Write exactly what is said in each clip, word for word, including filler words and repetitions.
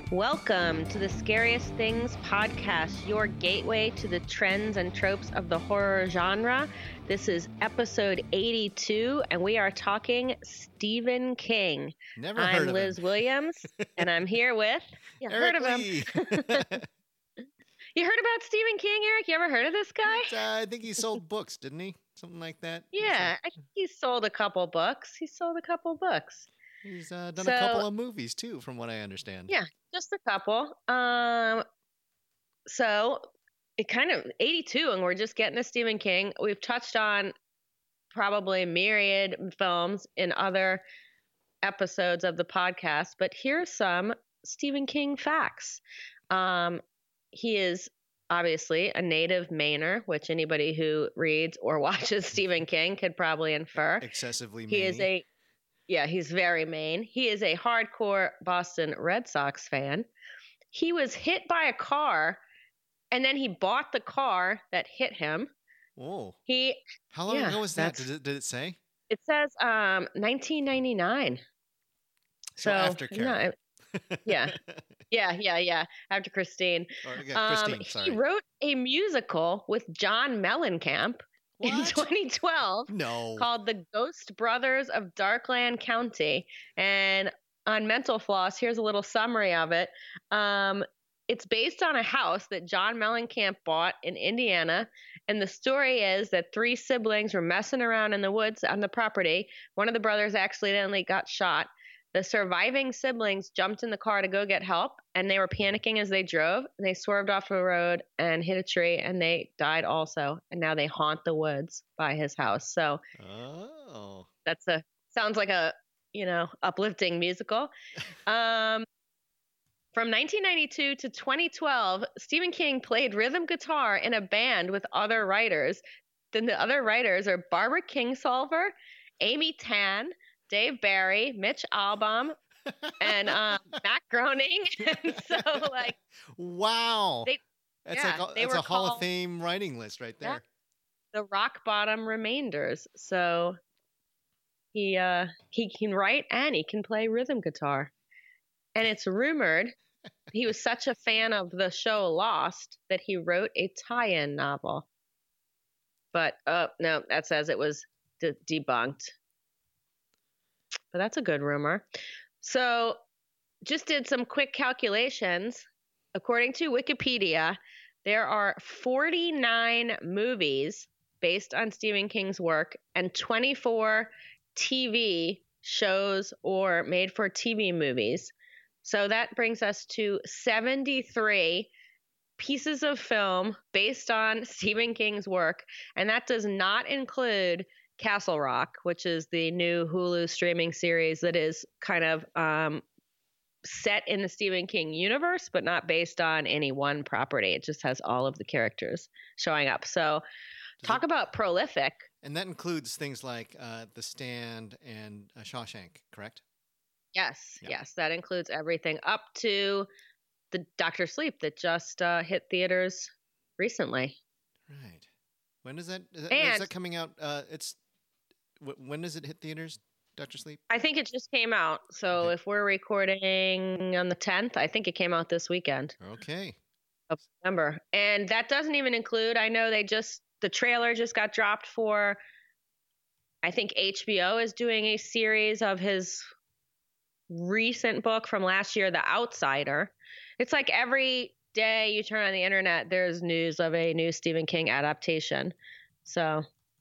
Welcome to the Scariest Things podcast, your gateway to the trends and tropes of the horror genre. This is episode eighty-two, and we are talking Stephen King. Never I'm heard of Liz him. Williams, and I'm here with... Yeah, Eric heard of him. Lee. You heard about Stephen King, Eric? You ever heard of this guy? uh, I think he sold books, didn't he? Something like that. Yeah, I think he sold a couple books. He sold a couple books. He's uh, done So- a couple of movies too, from what I understand. Yeah, just a couple. Um, so it kind of eighty-two, and we're just getting to Stephen King. We've touched on probably myriad films in other episodes of the podcast, but here's some Stephen King facts. Um, he is obviously a native Mainer, which anybody who reads or watches Stephen King could probably infer. Excessively He is Maine-y. a Yeah, he's very Maine. He is a hardcore Boston Red Sox fan. He was hit by a car, and then he bought the car that hit him. Whoa. He How long yeah, ago was that? that's- Did it, did it say? it says um nineteen ninety-nine. So after no, Carol. it- yeah, yeah, yeah, yeah. After Christine, Or, yeah, Christine, um, sorry. he wrote a musical with John Mellencamp in What? twenty twelve. No. Called The Ghost Brothers of Darkland County. And on Mental Floss, here's a little summary of it. Um, it's based on a house that John Mellencamp bought in Indiana. And the story is that three siblings were messing around in the woods on the property. One of the brothers accidentally got shot. The surviving siblings jumped in the car to go get help, and they were panicking as they drove. They swerved off the road and hit a tree, and they died also. And now they haunt the woods by his house. So Oh. that's a sounds like a you know uplifting musical. Um, from nineteen ninety-two to twenty twelve, Stephen King played rhythm guitar in a band with other writers. Then the other writers are Barbara Kingsolver, Amy Tan, Dave Barry, Mitch Albom, and um, Matt Groening. And so, like, Wow. They- that's yeah, like a, they that's were a Hall of called- Fame writing list right Yeah. there. the rock bottom remainders. So he uh, he can write and he can play rhythm guitar. And it's rumored he was such a fan of the show Lost that he wrote a tie-in novel. But uh, no, that says it was de- debunked. But that's a good rumor. So just did some quick calculations. According to Wikipedia, there are forty-nine movies based on Stephen King's work and twenty-four T V shows or made for T V movies. So that brings us to seventy-three pieces of film based on Stephen King's work. And that does not include Castle Rock, which is the new Hulu streaming series that is kind of um, set in the Stephen King universe, but not based on any one property. It just has all of the characters showing up. So Does talk it- about prolific. And that includes things like uh, The Stand and uh, Shawshank, correct? Yes, Yeah. yes, that includes everything up to the Doctor Sleep that just uh, hit theaters recently. Right. When is that? Is that, And- is that coming out? Uh, it's wh- when does it hit theaters? Doctor Sleep. I think it just came out. So Okay. if we're recording on the tenth, I think it came out this weekend Okay. of September. And that doesn't even include, I know they just, the trailer just got dropped for, I think H B O is doing a series of his recent book from last year, The Outsider. It's like every day you turn on the internet, there's news of a new Stephen King adaptation. So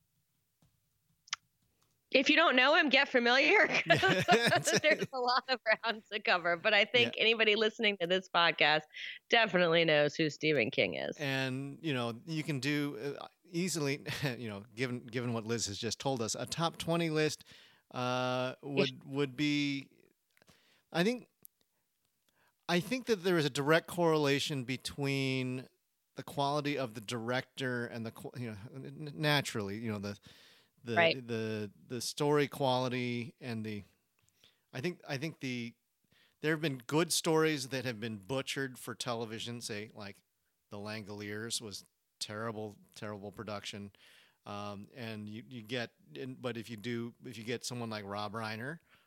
if you don't know him, get familiar. 'cause There's a lot of ground to cover. But I think anybody listening to this podcast definitely knows who Stephen King is. And you know you can do uh, easily. You know, given given what Liz has just told us, a top twenty list uh, would would be. I think. I think that there is a direct correlation between the quality of the director and the qu- you know n- naturally you know the the Right. the the story quality and the I think I think the there have been good stories that have been butchered for television, say like The Langoliers was terrible terrible production, um, and you, you get and, but if you do if you get someone like Rob Reiner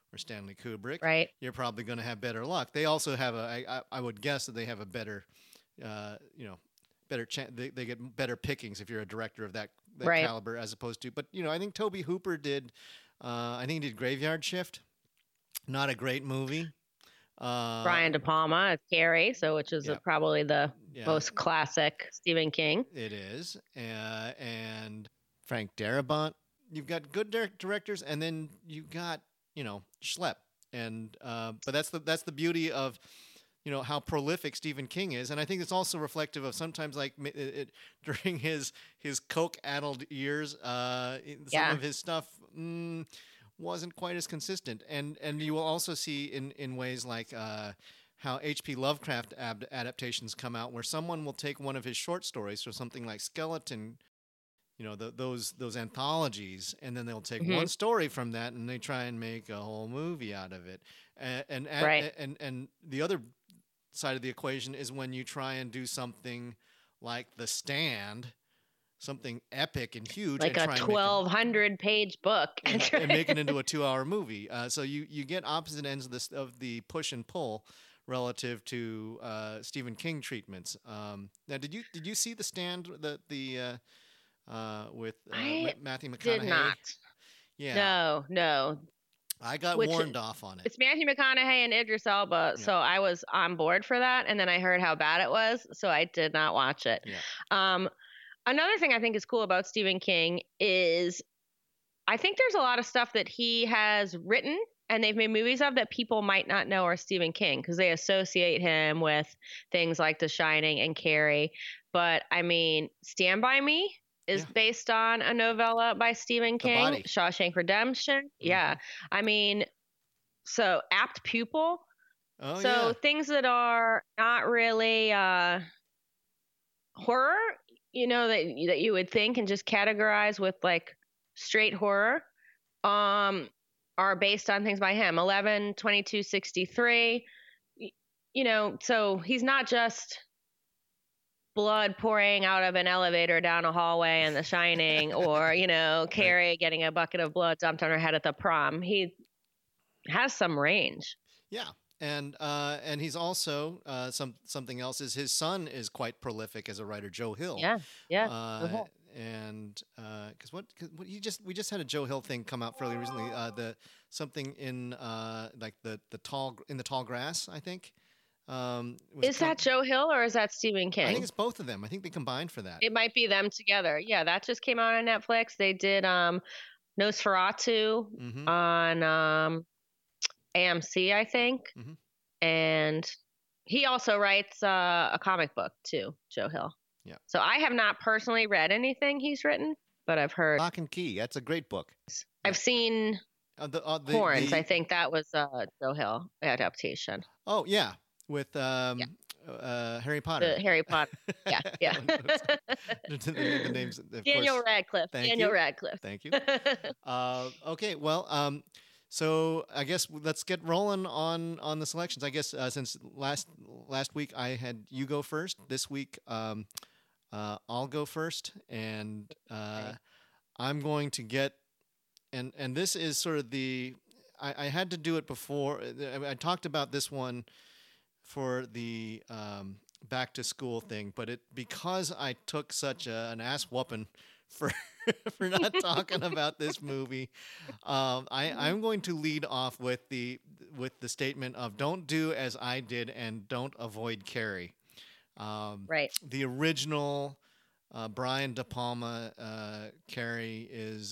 or Stanley Kubrick, Right. you're probably going to have better luck. They also have a, I, I I would guess that they have a better, uh, you know, better chance. They, they get better pickings if you're a director of that that Right. caliber as opposed to. But you know, I think Toby Hooper did. Uh, I think he did Graveyard Shift. Not a great movie. Uh, Brian De Palma as Carrie, so which is yeah. probably the Yeah. most classic Stephen King. It is, uh, and Frank Darabont. You've got good dir- directors, and then you've got you know Schlepp, and uh, but that's the that's the beauty of you know how prolific Stephen King is, and I think it's also reflective of sometimes like it, it, during his his coke-addled years, uh, some Yeah. of his stuff. Mm, wasn't quite as consistent, and and you will also see in in ways like uh, how H P Lovecraft ab- adaptations come out, where someone will take one of his short stories, or something like Skeleton, you know, the, those those anthologies, and then they'll take Mhm. one story from that, and they try and make a whole movie out of it. And and Right. and, and the other side of the equation is when you try and do something like The Stand, something epic and huge, Like and a try and make it- twelve hundred page book. and, and make it into a two-hour movie. Uh, so you, you get opposite ends of, this, of the push and pull relative to uh, Stephen King treatments. Um, now, did you did you see The Stand, the the uh, uh, with uh, I Ma- Matthew McConaughey? Did not. Yeah, No, no. I got Which- warned off on it. It's Matthew McConaughey and Idris Elba, Yeah. so I was on board for that, and then I heard how bad it was, so I did not watch it. Yeah. Um, another thing I think is cool about Stephen King is I think there's a lot of stuff that he has written and they've made movies of that people might not know are Stephen King because they associate him with things like The Shining and Carrie. But I mean, Stand By Me is Yeah. based on a novella by Stephen The King. Body. Shawshank Redemption. Yeah. I mean, so Apt Pupil. Oh so yeah, things that are not really uh, horror, you know, that that you would think and just categorize with like straight horror, um, are based on things by him. eleven, twenty-two, sixty-three. Y- You know, so he's not just blood pouring out of an elevator down a hallway in The Shining, or you know, Carrie getting a bucket of blood dumped on her head at the prom. He has some range. yeah. And uh, and he's also uh, some something else is his son is quite prolific as a writer, Joe Hill. Yeah, yeah. Uh, Joe Hill. and because what, cause what you just we just had a Joe Hill thing come out fairly recently. Uh, the something in uh, like the the tall in the tall grass, I think. Um, was Is com- that Joe Hill or is that Stephen King? I think it's both of them. I think they combined for that. It might be them together. Yeah, that just came out on Netflix. They did um Nosferatu Mm-hmm. on um A M C, I think. Mhm. And he also writes uh, a comic book too, Joe Hill. Yeah. So I have not personally read anything he's written, but I've heard. Lock and Key. That's a great book. I've seen Uh, the, uh, the, Horns. the- I think that was a Joe Hill adaptation. Oh yeah, with um, uh, Harry Potter. The Harry Potter. Yeah, yeah. the, the, the names. Of Daniel course. Radcliffe. Thank Daniel you. Radcliffe. Thank you. Uh, okay, well, um, so I guess let's get rolling on on the selections. I guess uh, since last last week I had you go first. This week um, uh, I'll go first, and uh, Okay. I'm going to get and and this is sort of the I, I had to do it before. I, I talked about this one for the um, back to school thing, but it because I took such a, an ass whooping for for not talking about this movie. Um, I, I'm going to lead off with the with the statement of don't do as I did and don't avoid Carrie. Um, Right. The original uh, Brian De Palma uh, Carrie is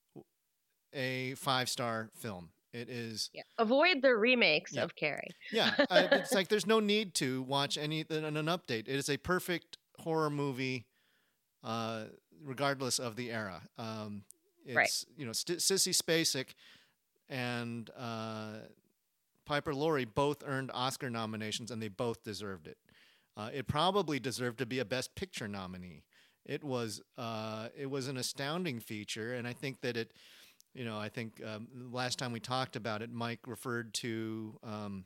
a five star film. It is. Yeah. Avoid the remakes Yeah. of Carrie. Yeah, uh, it's like there's no need to watch any an, an update. It is a perfect horror movie, uh, regardless of the era. Um, it's Right. you know St- Sissy Spacek and uh, Piper Laurie both earned Oscar nominations, and they both deserved it. Uh, it probably deserved to be a Best Picture nominee. It was uh, it was an astounding feature, and I think that it. You know, I think um, last time we talked about it, Mike referred to um,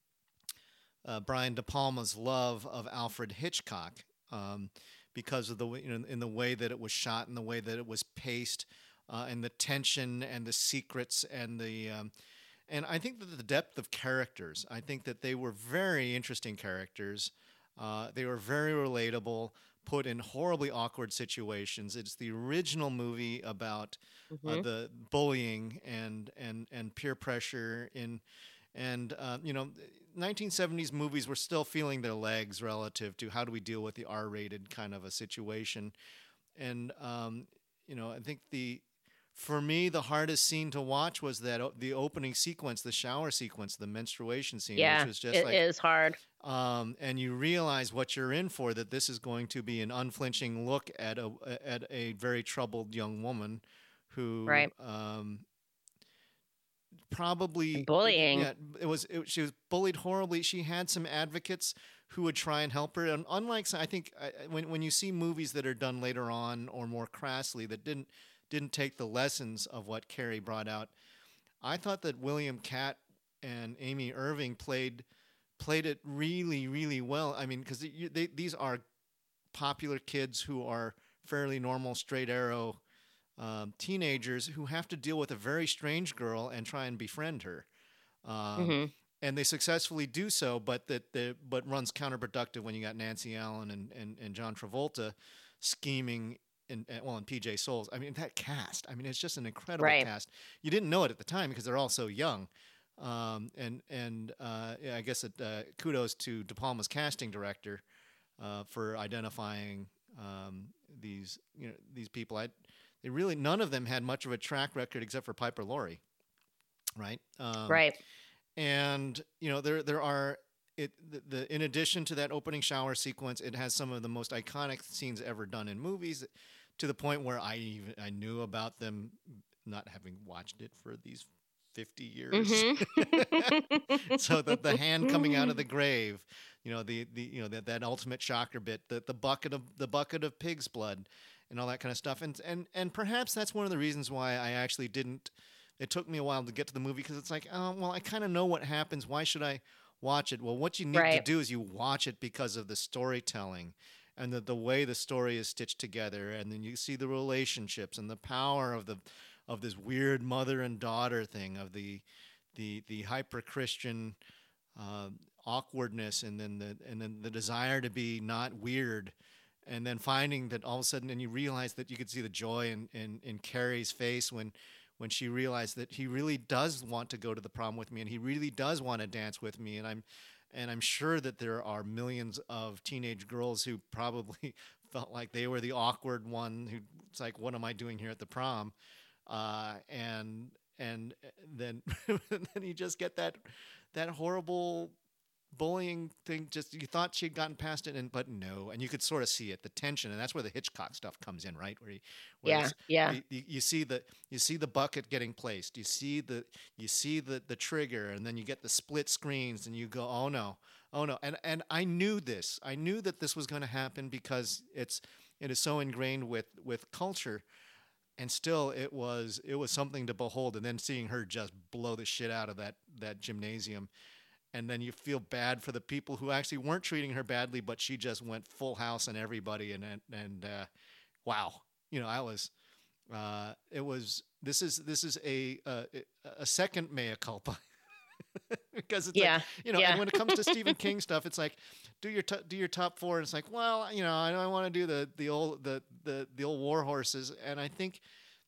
uh, Brian De Palma's love of Alfred Hitchcock um, because of the way, you know, in the way that it was shot and the way that it was paced, uh, and the tension and the secrets and the um, and I think that the depth of characters, I think that they were very interesting characters. Uh, they were very relatable, put in horribly awkward situations. It's the original movie about uh, Hmm. the bullying and and and peer pressure in, and uh, you know, nineteen seventies movies were still feeling their legs relative to how do we deal with the R-rated kind of a situation. And um, you know, I think the for me the hardest scene to watch was that o- the opening sequence, the shower sequence, the menstruation scene, which Yeah, was just it like, is hard. um, and you realize what you're in for. That this is going to be an unflinching look at a at a very troubled young woman who Right. um, And probably, bullying. yeah, it was it, she was bullied horribly. She had some advocates who would try and help her, and unlike, I think, I- when when you see movies that are done later on or more crassly that didn't didn't take the lessons of what Carrie brought out, I thought that William Catt and Amy Irving played played it really really well. I mean, because they, they, these are popular kids who are fairly normal straight arrow um, teenagers who have to deal with a very strange girl and try and befriend her. Um, Hmm. and they successfully do so, but that the but runs counterproductive when you got Nancy Allen and, and, and John Travolta scheming in, well, and P J Souls. I mean, that cast. I mean, it's just an incredible Right. cast. You didn't know it at the time because they're all so young. Um, and and uh, yeah, I guess it, uh, kudos to De Palma's casting director uh, for identifying um, these you know these people. I they really none of them had much of a track record except for Piper Laurie, right? Um, Right. and you know there there are it the, the in addition to that opening shower sequence, it has some of the most iconic scenes ever done in movies, to the point where I even I knew about them, not having watched it for these fifty years. Hmm. So the the hand coming out of the grave, you know the the you know that that ultimate shocker bit, the the bucket of the bucket of pig's blood, and all that kind of stuff, and and and perhaps that's one of the reasons why I actually didn't. It took me a while to get to the movie because it's like, oh well, I kind of know what happens. Why should I watch it? Well, what you need to Right. do is you watch it because of the storytelling and the, the way the story is stitched together, and then you see the relationships and the power of the of this weird mother and daughter thing, of the the the hyper Christian uh, awkwardness, and then the and then the desire to be not weird, and then finding that all of a sudden, and you realize that you could see the joy in in, in Carrie's face when when she realized that he really does want to go to the prom with me, and he really does want to dance with me, and I'm and I'm sure that there are millions of teenage girls who probably felt like they were the awkward one who, it's like, what am I doing here at the prom? Uh, and and then then you just get that that horrible bullying thing. Just, you thought she'd gotten past it, and but no, and you could sort of see it, the tension, and that's where the Hitchcock stuff comes in, right? Where he, where Yeah. it's Yeah. you, you you see the you see the bucket getting placed, you see the you see the the trigger, and then you get the split screens, and you go, oh no, oh no, and and I knew this, I knew that this was going to happen because it's it is so ingrained with with culture, and still it was it was something to behold, and then seeing her just blow the shit out of that that gymnasium, and then you feel bad for the people who actually weren't treating her badly, but she just went full house on everybody, and and, and uh, wow, you know, I was uh, it was this is this is a a, a second mea culpa. Because it's like, Yeah. you know, and Yeah. when it comes to Stephen King stuff, it's like, do your t- do your top four, and it's like, well, you know, I, I want to do the the old the the the old war horses, and I think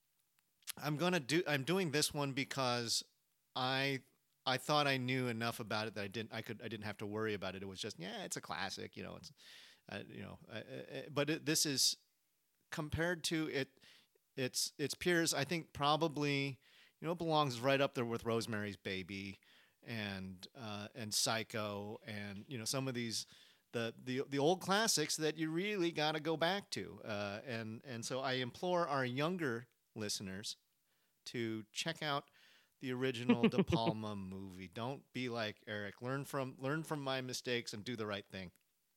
I'm gonna do. I'm doing this one because I I thought I knew enough about it that I didn't. I could. I didn't have to worry about it. It was just, yeah, it's a classic. You know, it's uh, you know. Uh, uh, but it, this is, compared to it, its its peers, I think probably, you know, it belongs right up there with Rosemary's Baby, and uh, and Psycho, and you know, some of these. The, the, the old classics that you really got to go back to, uh, and and so I implore our younger listeners to check out the original De Palma movie. Don't be like Eric. Learn from learn from my mistakes and do the right thing.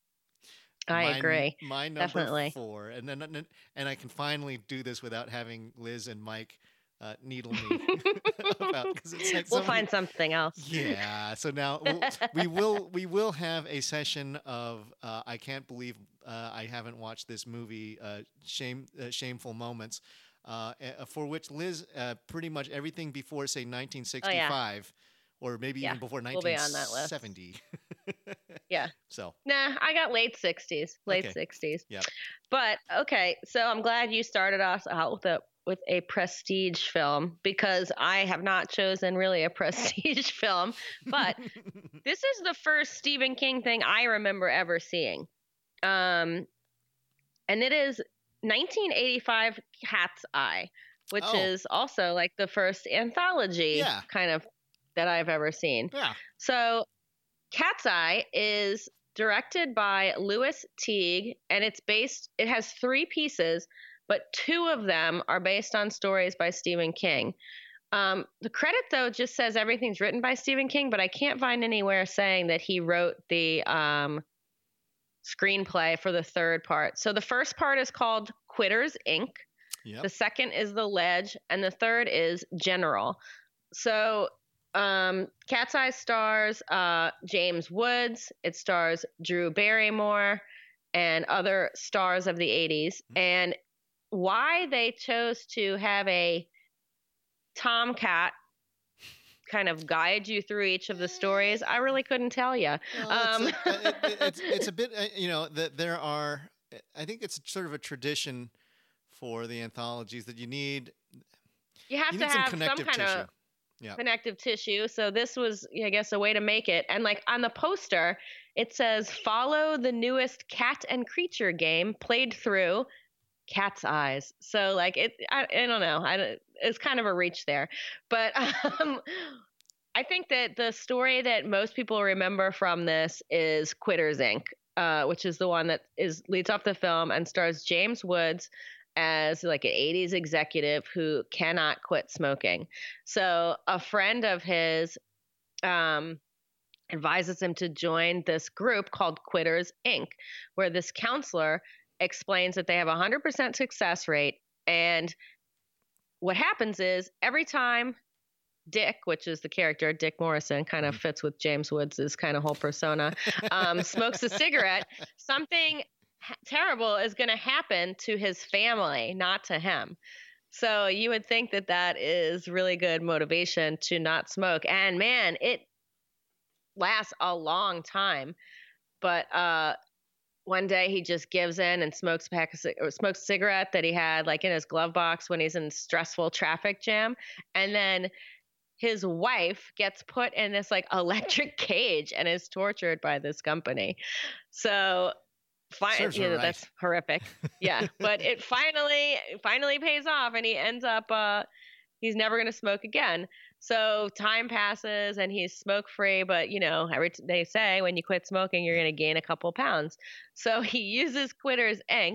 I My agree. my number Definitely. four, and then and, and I can finally do this without having Liz and Mike uh, needle me about, because it's like We'll so many. find something else. Yeah. So now we'll, we will we will have a session of uh, I can't believe uh, I haven't watched this movie. Uh, shame uh, shameful moments, uh, uh, for which Liz, uh, pretty much everything before, say, Oh yeah. nineteen sixty-five. or maybe Yeah, even before we'll be on that list. nineteen seventy. Yeah. So, Nah, I got late sixties, late okay. sixties. Yep. But okay, so I'm glad you started us out with a with a prestige film because I have not chosen really a prestige film, but this is the first Stephen King thing I remember ever seeing. Um and it is nineteen eighty-five Cat's Eye, which Oh, is also like the first anthology yeah. kind of that I've ever seen. Yeah. So Cat's Eye is directed by Louis Teague, and it's based, it has three pieces, but two of them are based on stories by Stephen King. Um, the credit, though, just says everything's written by Stephen King, but I can't find anywhere saying that he wrote the um, screenplay for the third part. So the first part is called Quitters, Incorporated. Yep. The second is The Ledge, and the third is General. So um, Cat's Eye stars uh, James Woods. It stars Drew Barrymore and other stars of the eighties. And why they chose to have a tomcat kind of guide you through each of the stories, I really couldn't tell you. Well, Um, it's, a, it, it, it's, it's a bit, uh, you know, that there are, I think it's sort of a tradition for the anthologies that you need, you have you to need some have some connective kind tissue. of Yeah. connective tissue. So this was, I guess, a way to make it. And like on the poster, it says, follow the newest cat and creature game played through Cat's Eyes. So like it, I, I don't know. I, it's kind of a reach there. But um, I think that the story that most people remember from this is Quitters, Incorporated, uh, which is the one that is leads off the film and stars James Woods as like an eighties executive who cannot quit smoking. So a friend of his um, advises him to join this group called Quitters, Incorporated, where this counselor explains that they have a one hundred percent success rate. And what happens is every time Dick, which is the character, Dick Morrison, kind of fits with James Woods' kind of whole persona, um, smokes a cigarette, something ha- terrible is going to happen to his family, not to him. So you would think that that is really good motivation to not smoke. And man, it lasts a long time. But uh, one day he just gives in and smokes a pack of c- or smokes a cigarette that he had like in his glove box when he's in stressful traffic jam, and then his wife gets put in this like electric cage and is tortured by this company. So fi- Serves you her know, right. that's horrific. Yeah. But it finally finally pays off and he ends up uh he's never going to smoke again. So time passes and he's smoke free, but you know, every t- they say when you quit smoking you're going to gain a couple pounds. So he uses Quitters, Incorporated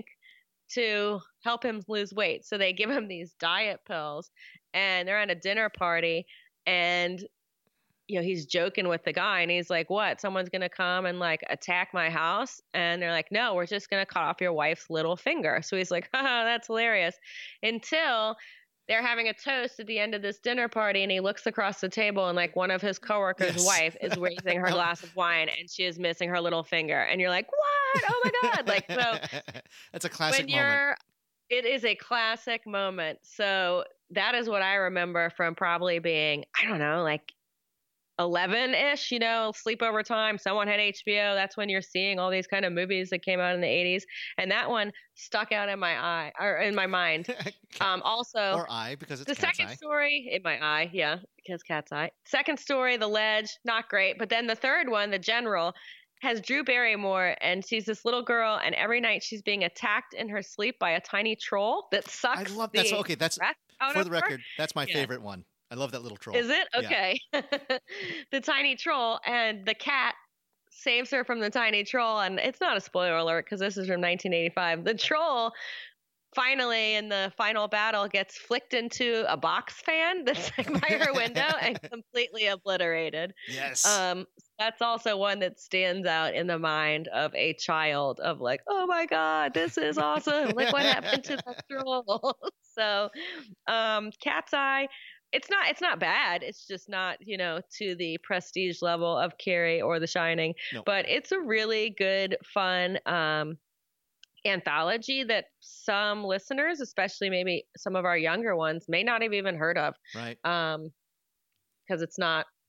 to help him lose weight. So they give him these diet pills and they're at a dinner party and you know he's joking with the guy and he's like, what, someone's gonna come and like attack my house? And they're like, no, we're just gonna cut off your wife's little finger. So he's like, haha, that's hilarious, until they're having a toast at the end of this dinner party and he looks across the table and like one of his coworkers' Yes. wife is raising her glass of wine and she is missing her little finger and you're like, what? Oh my god. Like, so that's a classic when you're moment. it is a classic moment. So that is what I remember from probably being, I don't know, like eleven-ish, you know, sleepover time. Someone had H B O. That's when you're seeing all these kind of movies that came out in the eighties. And that one stuck out in my eye or in my mind. Um, also, or eye, because it's the Cat's second Eye. story in my eye, yeah, because Cat's Eye. Second story, The Ledge, not great. But then the third one, The General, has Drew Barrymore, and she's this little girl, and every night she's being attacked in her sleep by a tiny troll that sucks. I love the that's okay. That's breath out for of the her. record. That's my Yeah. favorite one. I love that little troll. Is it? Yeah. Okay. The tiny troll, and the cat saves her from the tiny troll. And it's not a spoiler alert because this is from nineteen eighty-five. The troll finally, in the final battle, gets flicked into a box fan that's by her window and completely obliterated. Yes. Um, that's also one that stands out in the mind of a child of like, oh my God, this is awesome. Like what happened to the troll? So, um, Cat's Eye, it's not, it's not bad. It's just not, you know, to the prestige level of Carrie or The Shining, No. but it's a really good, fun, um, anthology that some listeners, especially maybe some of our younger ones, may not have even heard of. Right. Um, because it's not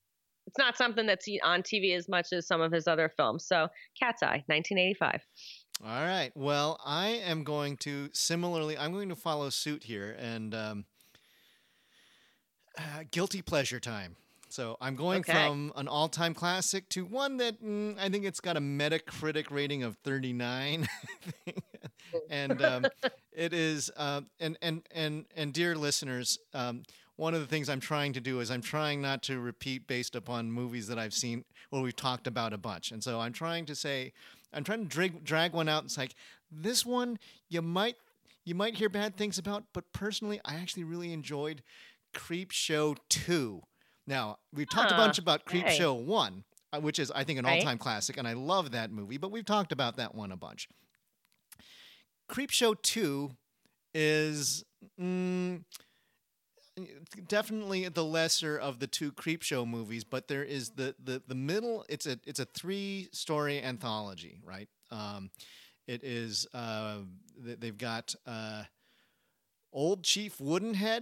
It's not something that's on T V as much as some of his other films. So, Cat's Eye, nineteen eighty-five. All right. Well, I am going to similarly. I'm going to follow suit here, and um, uh, guilty pleasure time. So I'm going Okay. from an all-time classic to one that mm, I think it's got a Metacritic rating of thirty-nine, and um, it is. Uh, and and and and dear listeners, um, one of the things I'm trying to do is I'm trying not to repeat based upon movies that I've seen or we've talked about a bunch, and so I'm trying to say, I'm trying to drag drag one out. It's like this one you might you might hear bad things about, but personally, I actually really enjoyed Creep Show two. Now, we've talked a Huh. bunch about Creep Hey. Show one, uh, which is, I think, an all Right? time classic, and I love that movie, but we've talked about that one a bunch. Creep Show two is mm, definitely the lesser of the two Creep Show movies, but there is the, the, the middle, it's a, it's a three story anthology, right? Um, it is, uh, they've got uh, Old Chief Woodenhead,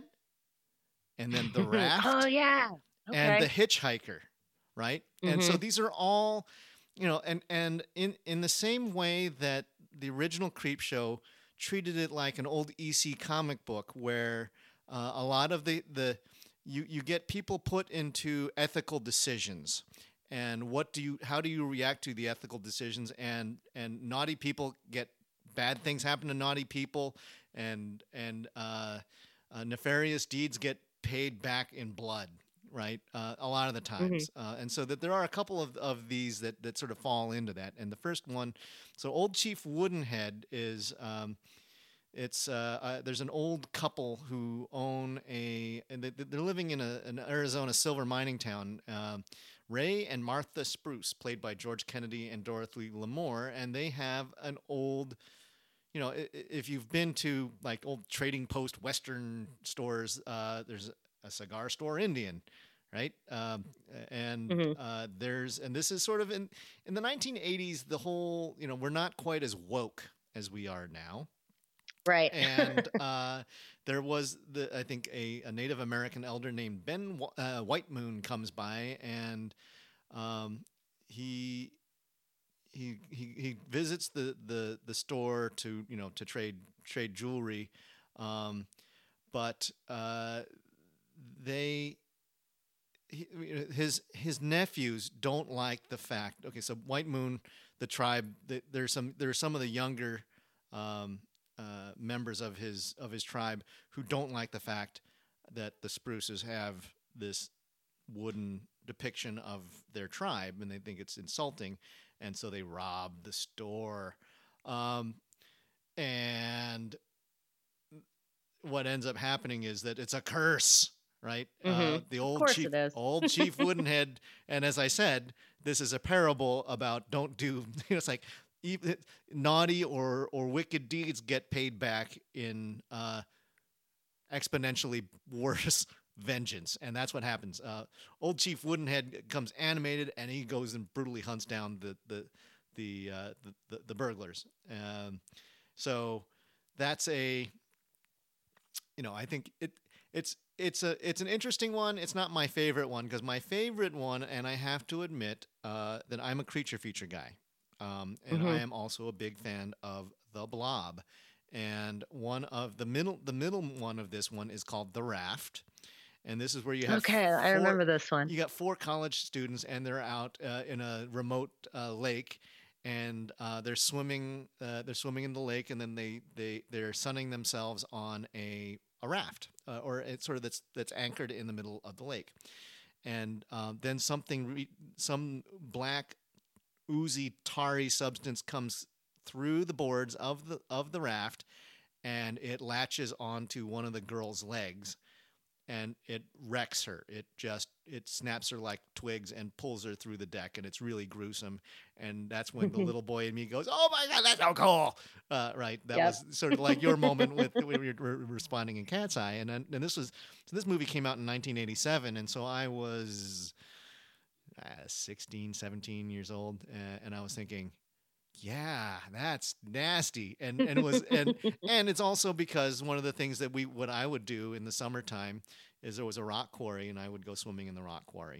and then The Raft. Oh, yeah. And The Okay. Hitchhiker, right? And so Mm-hmm. these are all, you know, and and in in the same way that the original Creep Show treated it like an old E C comic book, where uh, a lot of the the you you get people put into ethical decisions, and what do you how do you react to the ethical decisions, and and naughty people get bad things happen to naughty people, and and uh, uh, nefarious deeds get paid back in blood, right? Uh, a lot of the Mm-hmm. times. Uh, and so that there are a couple of, of these that, that sort of fall into that. And the first one, so Old Chief Woodenhead is, um, it's, uh, uh, there's an old couple who own a, and they, they're living in a, an Arizona silver mining town. Um, Ray and Martha Spruce, played by George Kennedy and Dorothy Lamour, and they have an old, you know, if you've been to like old trading post Western stores, uh, there's a cigar store Indian, right? Um, and Mm-hmm. uh, there's and this is sort of in in the nineteen eighties. The whole, you know, we're not quite as woke as we are now. Right. And uh, there was the I think a, a Native American elder named Ben uh, White Moon comes by, and um, he he, he he visits the, the, the store to, you know, to trade trade jewelry, um, but uh, they he, his his nephews don't like the fact. Okay, so White Moon, the tribe, the, there's some there's some of the younger um, uh, members of his of his tribe who don't like the fact that the Spruces have this wooden depiction of their tribe, and they think it's insulting, and so they rob the store. Um, and what ends up happening is that it's a curse, right? Uh, Mm-hmm. the Of old course chief, it is. old Chief Woodenhead, and as I said, this is a parable about don't do. You know, it's like even, naughty or or wicked deeds get paid back in uh, exponentially worse vengeance, and that's what happens. Uh, old Chief Woodenhead comes animated, and he goes and brutally hunts down the the the uh, the, the, the burglars. Um, so that's a, you know, I think it it's it's a it's an interesting one. It's not my favorite one, because my favorite one, and I have to admit uh, that I'm a creature feature guy, um, and I Mm-hmm. am also a big fan of The Blob. And one of the middle the middle one of this one is called The Raft, and this is where you have Okay, I four remember this one. you got four college students, and they're out uh, in a remote uh, lake, and uh, they're swimming uh, they're swimming in the lake, and then they they they're sunning themselves on a a raft, uh, or it's sort of that's that's anchored in the middle of the lake, and uh, then something re- some black oozy tarry substance comes through the boards of the of the raft, and it latches onto one of the girl's legs, and it wrecks her. It just it snaps her like twigs and pulls her through the deck, and it's really gruesome. And that's when the little boy in me goes, "Oh my god, that's so cool!" Uh, right? That Yep. was sort of like your moment with when we were responding in Cat's Eye, and and this was so this movie came out in nineteen eighty-seven, and so I was uh, sixteen, seventeen years old, uh, and I was thinking, yeah, that's nasty. And and it was and and it's also because one of the things that we what I would do in the summertime is there was a rock quarry, and I would go swimming in the rock quarry.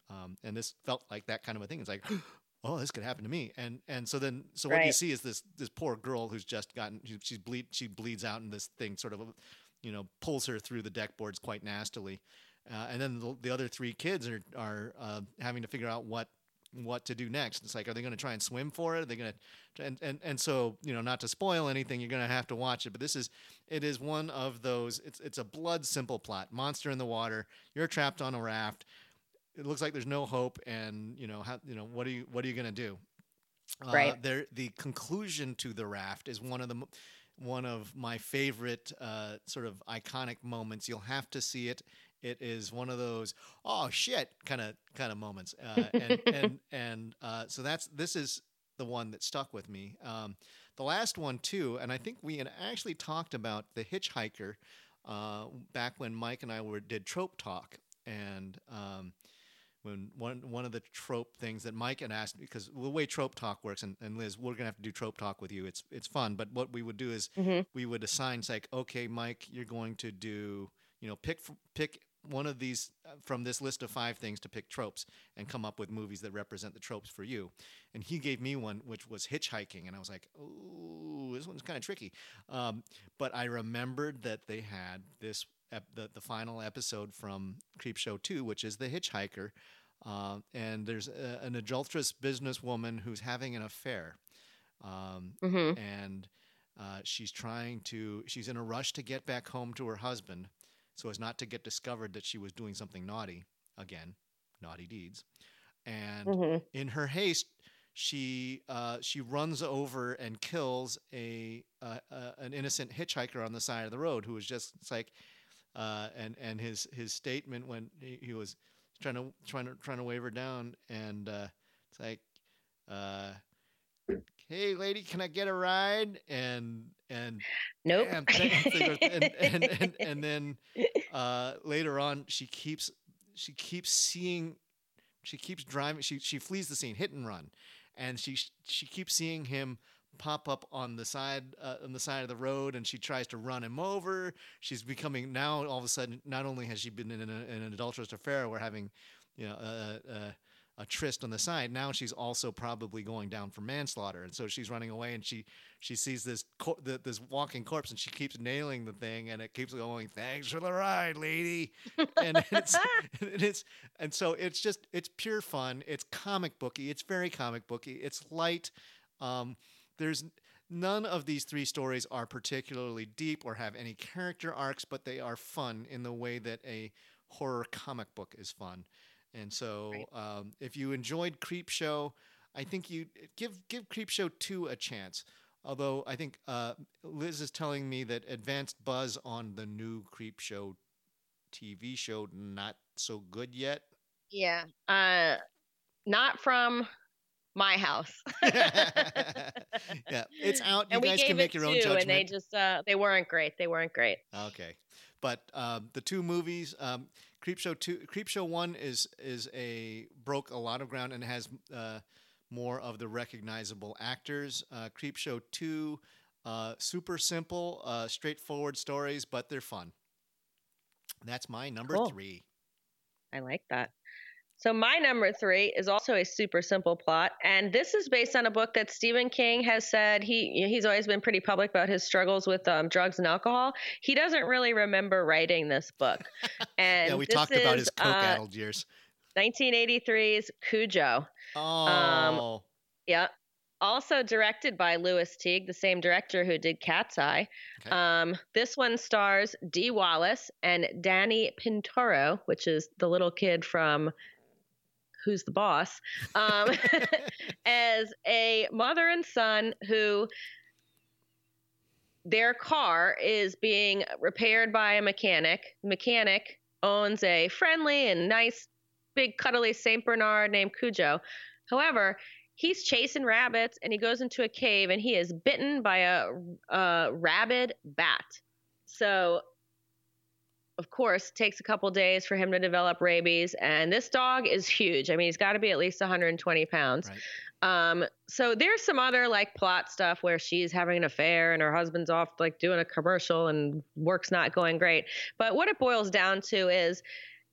Um, and this felt like that kind of a thing. It's like, oh, this could happen to me. And and so then so what you Right. see is this this poor girl who's just gotten she, she's bleed she bleeds out, and this thing sort of you know pulls her through the deck boards quite nastily. Uh, and then the, the other three kids are are uh, having to figure out what what to do next. It's like, are they going to try and swim for it? Are they going to, and, and, and so, you know, not to spoil anything, you're going to have to watch it, but this is, it is one of those, it's, it's a blood simple plot, monster in the water. You're trapped on a raft. It looks like there's no hope. And you know, how, you know, what are you, what are you going to do? Uh, Right. there, the conclusion to the raft is one of the, one of my favorite, uh, sort of iconic moments. You'll have to see it. It is one of those oh shit kind of kind of moments, uh, and and and uh, so that's this is the one that stuck with me. Um, the last one too, and I think we had actually talked about The Hitchhiker uh, back when Mike and I were did Trope Talk, and um, when one one of the trope things that Mike had asked, because the way Trope Talk works, and, and Liz, we're gonna have to do Trope Talk with you. It's it's fun, but what we would do is hmm we would assign, it's like, okay, Mike, you're going to do, you know, pick pick one of these uh, from this list of five things to pick tropes and come up with movies that represent the tropes for you. And he gave me one which was hitchhiking, and I was like, "Ooh, this one's kind of tricky." Um, but I remembered that they had this ep- the the final episode from Creepshow two, which is the hitchhiker, uh, and there's a, an adulterous businesswoman who's having an affair, um, hmm and uh, she's trying to she's in a rush to get back home to her husband so as not to get discovered that she was doing something naughty again, naughty deeds. And hmm in her haste, she uh, she runs over and kills a uh, uh, an innocent hitchhiker on the side of the road who was just, it's like, uh, and and his his statement when he, he was trying to trying to trying to wave her down, and uh, it's like, uh, hey lady, can I get a ride? And and Nope. damn, and and and, and then uh, later on, she keeps she keeps seeing she keeps driving. She she flees the scene, hit and run, and she she keeps seeing him pop up on the side uh, on the side of the road, and she tries to run him over. She's becoming, now all of a sudden, not only has she been in, a, in an adulterous affair, we're having, you know, a, a, a tryst on the side. Now she's also probably going down for manslaughter, and so she's running away, and she she sees this cor- the, this walking corpse, and she keeps nailing the thing, and it keeps going. Thanks for the ride, lady. And it's and it's and so it's just it's pure fun. It's comic booky. It's very comic booky. It's light. Um, there's none of these three stories are particularly deep or have any character arcs, but they are fun in the way that a horror comic book is fun. And so, Right. um, if you enjoyed Creepshow, I think you give give Creepshow two a chance. Although I think uh, Liz is telling me that advanced buzz on the new Creepshow T V show not so good yet. Yeah. Uh, not from my house. Yeah, it's out. You And we guys can gave make it your own two, and they judgment. just uh, they weren't great. They weren't great. Okay, but um, the two movies, um, Creepshow two, Creepshow one is is a broke a lot of ground and has uh, more of the recognizable actors. Uh, Creepshow two, uh, super simple, uh, straightforward stories, but they're fun. That's my number Cool. three. I like that. So my number three is also a super simple plot, and this is based on a book that Stephen King has said he he's always been pretty public about his struggles with um, drugs and alcohol. He doesn't really remember writing this book, Yeah, and we this talked about is his uh, coke-addled years. nineteen eighty-three's Cujo. Um, Oh, yeah, also directed by Louis Teague, the same director who did Cat's Eye. okay. Um, this one stars Dee Wallace and Danny Pintoro, which is the little kid from Who's the Boss, um, as a mother and son who their car is being repaired by a mechanic. The mechanic owns a friendly and nice, big, cuddly Saint Bernard named Cujo. However, he's chasing rabbits and he goes into a cave and he is bitten by a, a rabid bat. So of course, takes a couple days for him to develop rabies. And this dog is huge. I mean, he's got to be at least one hundred twenty pounds. Right. Um, so there's some other like plot stuff where she's having an affair and her husband's off like doing a commercial and work's not going great. But what it boils down to is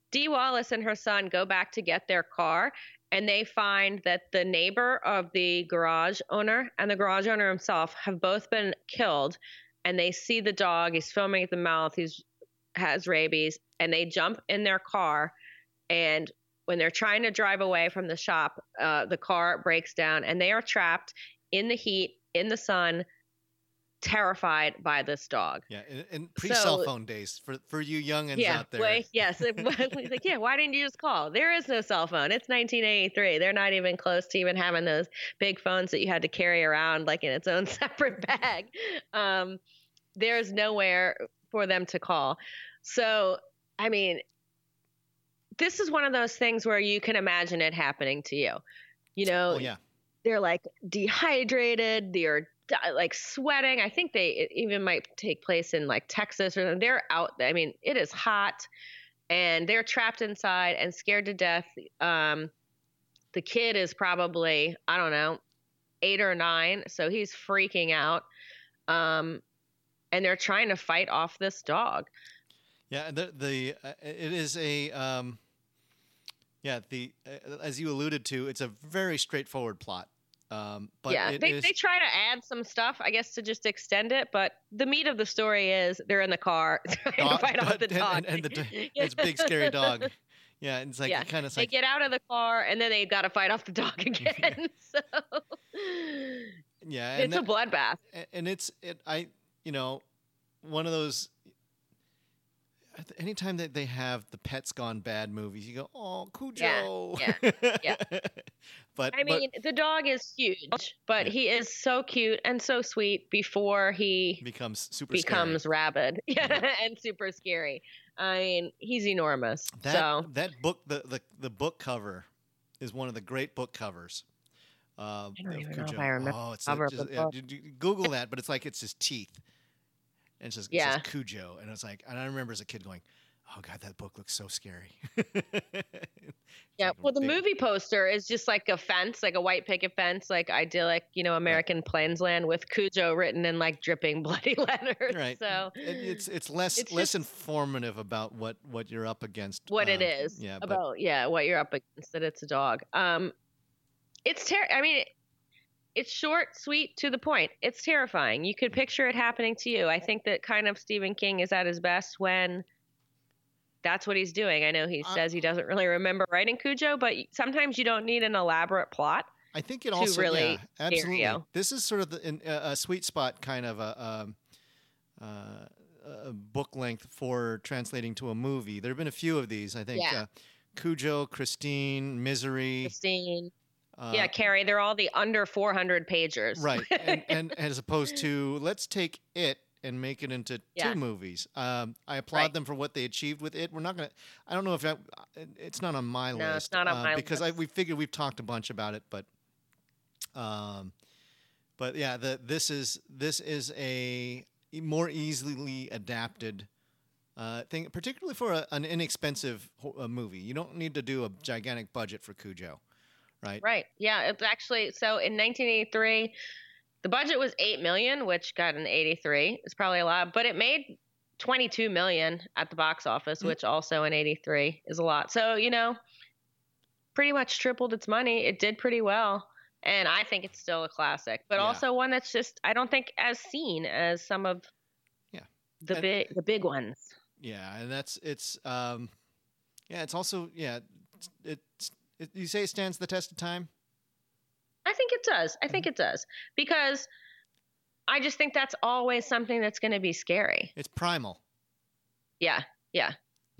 Dee Wallace and her son go back to get their car, and they find that the neighbor of the garage owner and the garage owner himself have both been killed. And they see the dog. He's foaming at the mouth. He's has rabies, and they jump in their car. And when they're trying to drive away from the shop, uh, the car breaks down, and they are trapped in the heat, in the sun, terrified by this dog. Yeah, in, in pre-cell So- phone days for for you youngins Yeah, out there. wait, yes. It, he's like, yeah, why didn't you just call? There is no cell phone. It's nineteen eighty-three. They're not even close to even having those big phones that you had to carry around like in its own separate bag. Um, there's nowhere for them to call. So, I mean, this is one of those things where you can imagine it happening to you. You know, Oh yeah, they're like dehydrated, they're di- like sweating. I think they it even might take place in like Texas or something. They're out. I mean, it is hot and they're trapped inside and scared to death. Um, the kid is probably, I don't know, eight or nine. So he's freaking out. Um, and they're trying to fight off this dog. yeah. The the uh, it is a um, yeah. The uh, as you alluded to, it's a very straightforward plot. Um, but yeah, it they, is- they try to add some stuff, I guess, to just extend it. But the meat of the story is they're in the car trying to dog- fight off the and, dog. and, and the d- it's big scary dog. Yeah, it's like Yeah, kind of they like get out of the car and then they got to fight off the dog again. so yeah, and it's a that- bloodbath. a- and it's it I you know one of those anytime that they have the pets gone bad movies, you go, oh, Cujo. yeah, yeah. but I mean, the dog is huge, but Yeah. he is so cute and so sweet before he but becomes super becomes scary. rabid and super scary. I mean, he's enormous. That so that book the, the the book cover is one of the great book covers. Uh, I don't of even know if Cujo. I remember Oh, it's the cover a, of the just, yeah, book. you- you Google that, but it's like it's his teeth, and it says, it Yeah. says Cujo, and it's like, and I remember as a kid going, "Oh God, that book looks so scary." It's Yeah, like a well, the big- movie poster is just like a fence, like a white picket fence, like idyllic, you know, American Plainsland with Cujo written in like dripping bloody letters. Right. So It- it's it's less it's less just- informative about what what you're up against. what it um, is Yeah, but about, yeah, what you're up against, that it's a dog. Um, it's ter- I mean, it, it's short, sweet, to the point. It's terrifying. You could picture it happening to you. I think that kind of Stephen King is at his best when that's what he's doing. I know he I- says he doesn't really remember writing Cujo, but sometimes you don't need an elaborate plot. I think it to also really yeah, scare absolutely. you. This is sort of the, in, uh, a sweet spot kind of a. Um, uh, a book length for translating to a movie. There have been a few of these. I think Yeah. uh, Cujo, Christine, Misery. Christine. Uh, Yeah, Carrie, they're all the under four hundred pagers. right, and, and as opposed to let's take it and make it into Yeah. two movies. Um, I applaud Right. them for what they achieved with it. We're not gonna. I don't know if that, it's not on my No, list. it's not on uh, my because I, list. we figured we've talked a bunch about it, but um, but yeah, the this is this is a more easily adapted uh, thing, particularly for a, an inexpensive ho- uh, movie. You don't need to do a gigantic budget for Cujo, right? Right. Yeah, it's actually so in nineteen eighty-three the budget was eight million, which got an eighty-three. It's probably a lot, but it made twenty-two million at the box office, Mm. which also in eighty-three is a lot. So, you know, pretty much tripled its money. It did pretty well. And I think it's still a classic, but Yeah. also one that's just I don't think as seen as some of Yeah. the And- big the big ones. Yeah, and that's it's um, yeah, it's also yeah, it's, it's it, you say it stands the test of time. I think it does. I think it does because I just think that's always something that's going to be scary. It's primal. Yeah, yeah.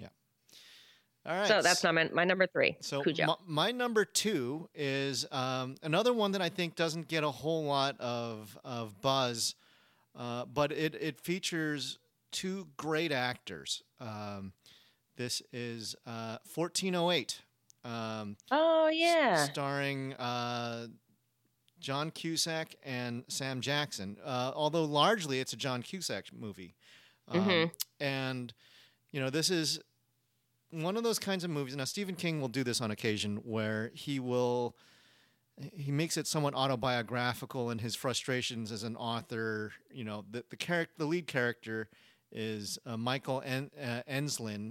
All right. So that's not my, my number three. So Cujo. my, my number two is um, another one that I think doesn't get a whole lot of of buzz, uh, but it it features two great actors. Um, this is uh, fourteen oh eight. Um, oh s- yeah. starring uh, John Cusack and Sam Jackson. Uh, although largely it's a John Cusack movie, um, Mhm. and you know this is one of those kinds of movies. Now Stephen King will do this on occasion, where he will he makes it somewhat autobiographical in his frustrations as an author. You know, the the character, the lead character, is uh, Michael en- uh, Enslin.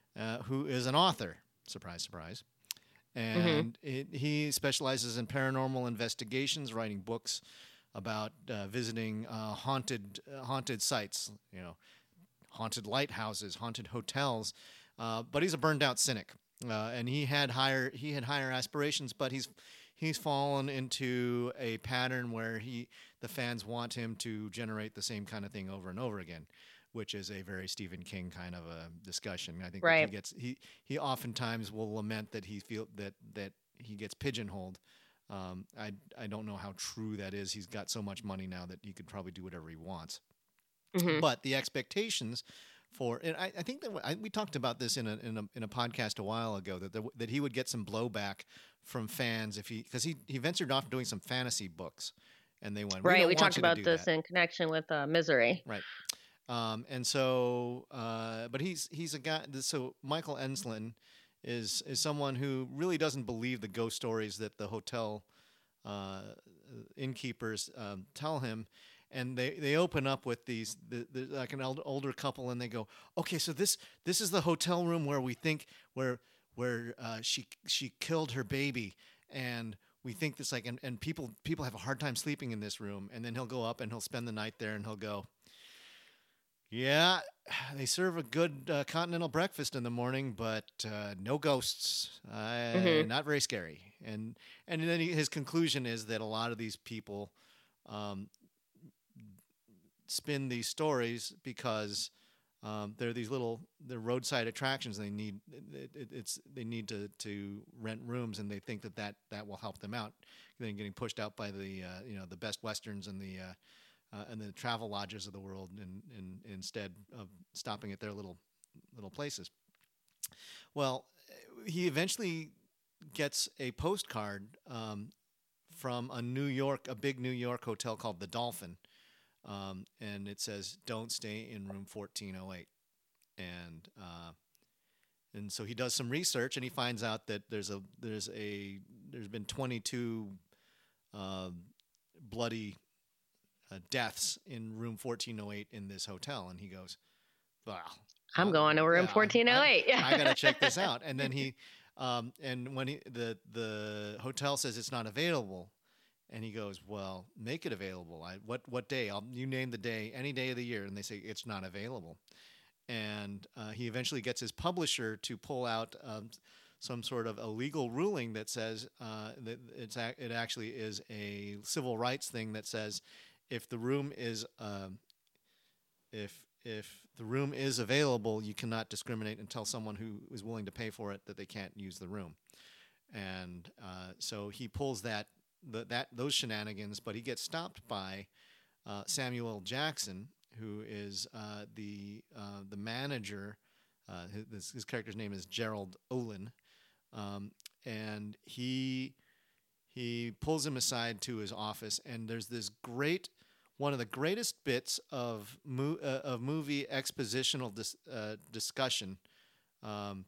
uh, who is an author. Surprise, surprise. Mm-hmm. And it, he specializes in paranormal investigations, writing books about uh, visiting uh, haunted uh, haunted sites, you know, haunted lighthouses, haunted hotels. Uh, but he's a burned out cynic, uh, and he had higher he had higher aspirations, but he's he's fallen into a pattern where he the fans want him to generate the same kind of thing over and over again, which is a very Stephen King kind of a discussion. I think that he Right. gets he he oftentimes will lament that he feel that that he gets pigeonholed. Um, I I don't know how true that is. He's got so much money now that he could probably do whatever he wants. Mm-hmm. But the expectations for and I, I think that I, we talked about this in a, in a in a podcast a while ago that there, that he would get some blowback from fans if he because he he ventured off doing some fantasy books, and they went, we Right. don't We want talked you to about do this that. in connection with uh, Misery. Right. Um, and so, uh, but he's he's a guy. So Michael Enslin is is someone who really doesn't believe the ghost stories that the hotel uh, innkeepers um, tell him. And they, they open up with these the, the, like an old, older couple, and they go, okay, so this this is the hotel room where we think where where uh, she she killed her baby, and we think this like and, and people people have a hard time sleeping in this room. And then he'll go up and he'll spend the night there, and he'll go, yeah, they serve a good uh, continental breakfast in the morning, but uh, no ghosts. Uh, Mm-hmm. not very scary. And and then he, his conclusion is that a lot of these people um, spin these stories because um, they're these little they're roadside attractions. They need it, it, it's they need to, to rent rooms, and they think that, that that will help them out. Then getting pushed out by the uh, you know the Best Westerns and the uh, uh, and the travel lodges of the world, and, and instead of stopping at their little little places. Well, he eventually gets a postcard um, from a New York, a big New York hotel called the Dolphin, um, and it says, "Don't stay in room fourteen oh eight." And uh, and so he does some research, and he finds out that there's a there's a there's been twenty-two uh, bloody uh, deaths in room fourteen oh eight in this hotel. And he goes, well, I'm uh, going to room yeah, fourteen oh eight. I, I got to check this out. And then he, um, and when he, the, the hotel says it's not available, and he goes, well, make it available. I, what, what day? I'll, you name the day, any day of the year. And they say it's not available. And uh, he eventually gets his publisher to pull out um, some sort of a legal ruling that says uh, that it's a, it actually is a civil rights thing that says if the room is um, if if the room is available, you cannot discriminate and tell someone who is willing to pay for it that they can't use the room. And uh, so he pulls that the, that those shenanigans, but he gets stopped by uh, Samuel Jackson, who is uh, the uh, the manager. Uh, his, his character's name is Gerald Olin, um, and he he pulls him aside to his office, and there's this great one of the greatest bits of mo- uh, of movie expositional dis- uh, discussion, um,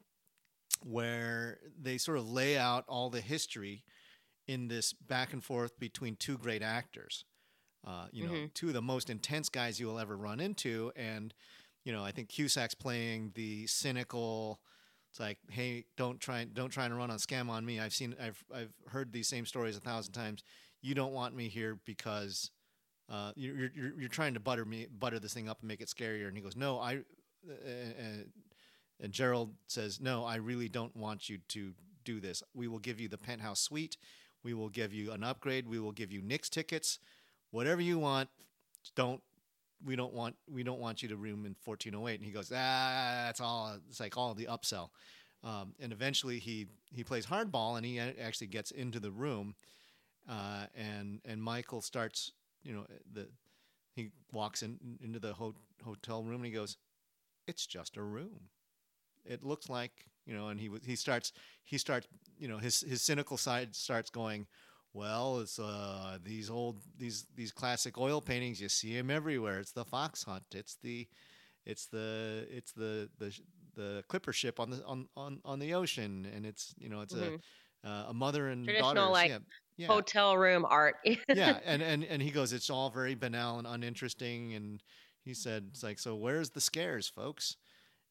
where they sort of lay out all the history in this back and forth between two great actors. Uh, you know, Mm-hmm. two of the most intense guys you will ever run into, and you know, I think Cusack's playing the cynical. It's like, hey, don't try, don't try and run on scam on me. I've seen, I've, I've heard these same stories a thousand times. You don't want me here because uh, you're, you're, you're trying to butter me, butter this thing up and make it scarier. And he goes, no, I, uh, and Gerald says, no, I really don't want you to do this. We will give you the penthouse suite. We will give you an upgrade. We will give you Knicks tickets. Whatever you want, don't we don't want we don't want you to room in fourteen oh eight. And he goes, ah, that's all. It's like all the upsell. Um, and eventually he he plays hardball, and he actually gets into the room. Uh, and and Michael starts, you know, the he walks in into the ho- hotel room, and he goes, it's just a room. It looks like, you know, and he he starts he starts you know his his cynical side starts going, well, it's uh, these old these these classic oil paintings. You see them everywhere. It's the fox hunt. It's the it's the it's the the the clipper ship on the on, on, on the ocean, and it's you know it's a Mm-hmm. uh, a mother and Traditional daughters. like Yeah, yeah, hotel room art. yeah. And, and and he goes, it's all very banal and uninteresting. And he said, it's like, so where's the scares, folks?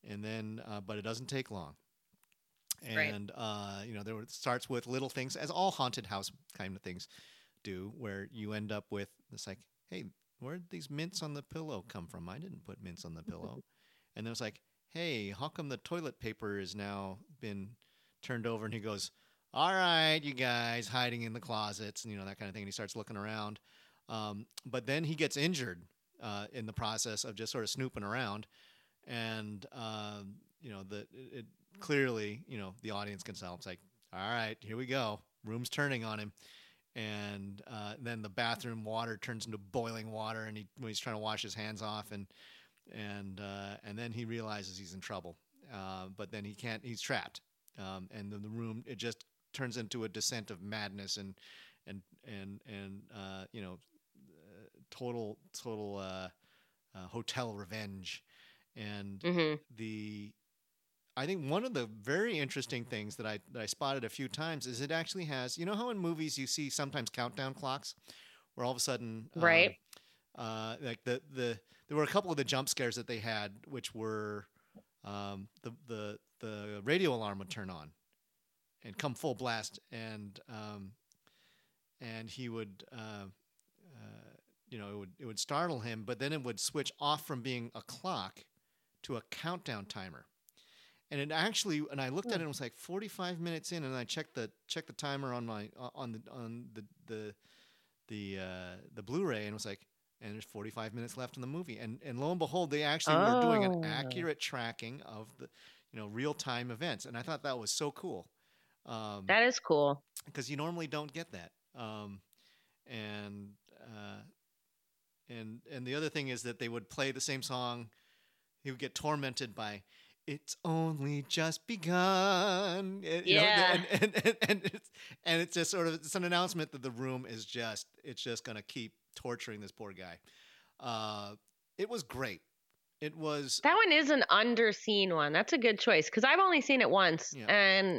and then uh, but it doesn't take long. Right. And uh, you know, there were, it starts with little things, as all haunted house kind of things do, where you end up with it's like, hey, where did these mints on the pillow come from? I didn't put mints on the pillow. And then it's like, hey, how come the toilet paper is now been turned over? And he goes, all right, you guys hiding in the closets, and you know, that kind of thing. And he starts looking around, um, but then he gets injured uh, in the process of just sort of snooping around, and um, you know, the it, it clearly, you know, the audience can tell. It's like, all right, here we go. Room's turning on him, and uh, then the bathroom water turns into boiling water, and he when he's trying to wash his hands off, and and uh, and then he realizes he's in trouble. Uh, but then he can't. He's trapped, um, and then the room it just turns into a descent of madness and and and and uh, you know, uh, total total uh, uh, hotel revenge, and Mm-hmm. the I think one of the very interesting things that I that I spotted a few times is it actually has, you know how in movies you see sometimes countdown clocks where all of a sudden um, Right. uh, like the the there were a couple of the jump scares that they had which were um, the the the radio alarm would turn on and come full blast, and um, and he would uh, uh, you know, it would it would startle him, but then it would switch off from being a clock to a countdown timer. And it actually, and I looked at it and it was like forty-five minutes in, and I checked the checked the timer on my on the on the the the uh, the Blu-ray, and it was like, and there's forty-five minutes left in the movie, and and lo and behold, they actually were doing an Oh, accurate tracking of the, you know, real time events, and I thought that was so cool, um, that is cool. because you normally don't get that, um, and uh, and and the other thing is that they would play the same song. He would get tormented by "It's only just begun," and, you know, Yeah. and and and, and it's and it's just sort of it's an announcement that the room is just it's just gonna keep torturing this poor guy. Uh, it was great. It was That one is an underseen one. That's a good choice because I've only seen it once, yeah and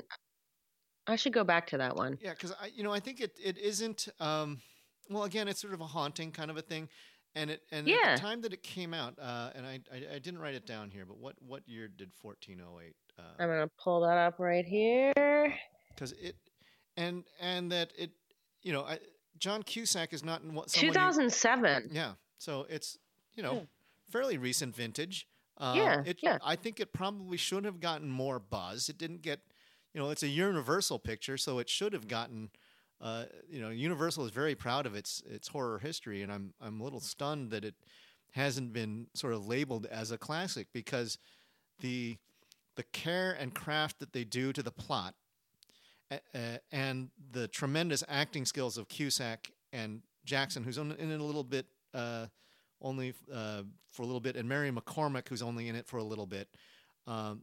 I should go back to that one. yeah because I you know I think it it isn't um, well, again, it's sort of a haunting kind of a thing. And it and at the Yeah, time that it came out, uh, and I, I I didn't write it down here, but what what year did fourteen oh eight? I'm gonna pull that up right here. Because it and and that it you know I, John Cusack is not in what someone you two thousand seven. yeah, so it's, you know, Yeah, fairly recent vintage. Uh, yeah, it yeah. I think it probably should have gotten more buzz. It didn't get, you know, it's a Universal picture, so it should have gotten. Uh, you know, Universal is very proud of its its horror history, and I'm I'm a little stunned that it hasn't been sort of labeled as a classic, because the the care and craft that they do to the plot, uh, and the tremendous acting skills of Cusack and Jackson, who's in it a little bit, uh, only uh, for a little bit, and Mary McCormack, who's only in it for a little bit, um,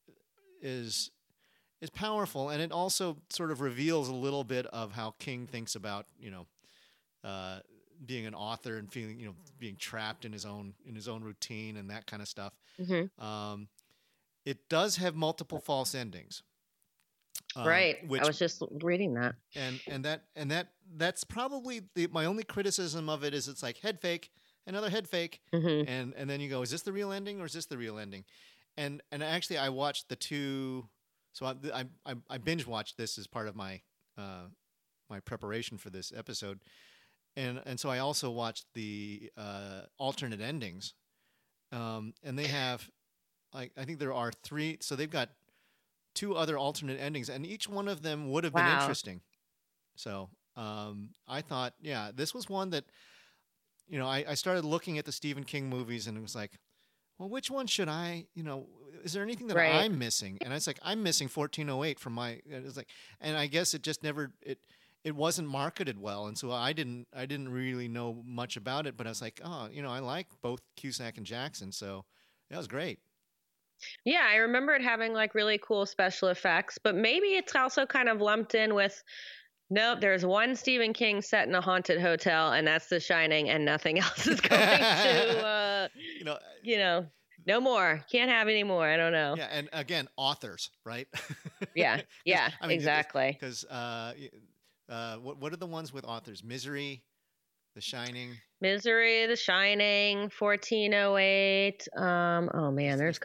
is is powerful, and it also sort of reveals a little bit of how King thinks about, you know, uh, being an author and feeling, you know, being trapped in his own in his own routine and that kind of stuff. Hmm. Um, it does have multiple false endings, um, Right. I which was just reading that. and and that and that that's probably the, my only criticism of it is it's like head fake, another head fake, Hmm. and and then you go, is this the real ending or is this the real ending? And and actually, I watched the two, so I I, I, I binge watched this as part of my uh, my preparation for this episode, and and so I also watched the uh, alternate endings, um, and they have like I think there are three, so they've got two other alternate endings, and each one of them would have been Wow. interesting. So um, I thought, yeah, this was one that, you know, I, I started looking at the Stephen King movies, and it was like, well, which one should I, you know, is there anything that Right. I'm missing? And it's like, I'm missing fourteen oh eight from my, it's like, and I guess it just never, it, it wasn't marketed well. And so I didn't, I didn't really know much about it, but I was like, oh, you know, I like both Cusack and Jackson. So that was great. Yeah, I remember it having like really cool special effects, but maybe it's also kind of lumped in with nope, there's one Stephen King set in a haunted hotel, and that's The Shining, and nothing else is going to, uh, you know, you know, no more. Can't have any more. I don't know. yeah. And again, authors, right? Yeah, Because, yeah, I mean, exactly. because, uh, uh, what, what are the ones with authors? Misery, The Shining. Misery, The Shining, fourteen oh eight. Um, oh man, Is, there's is, got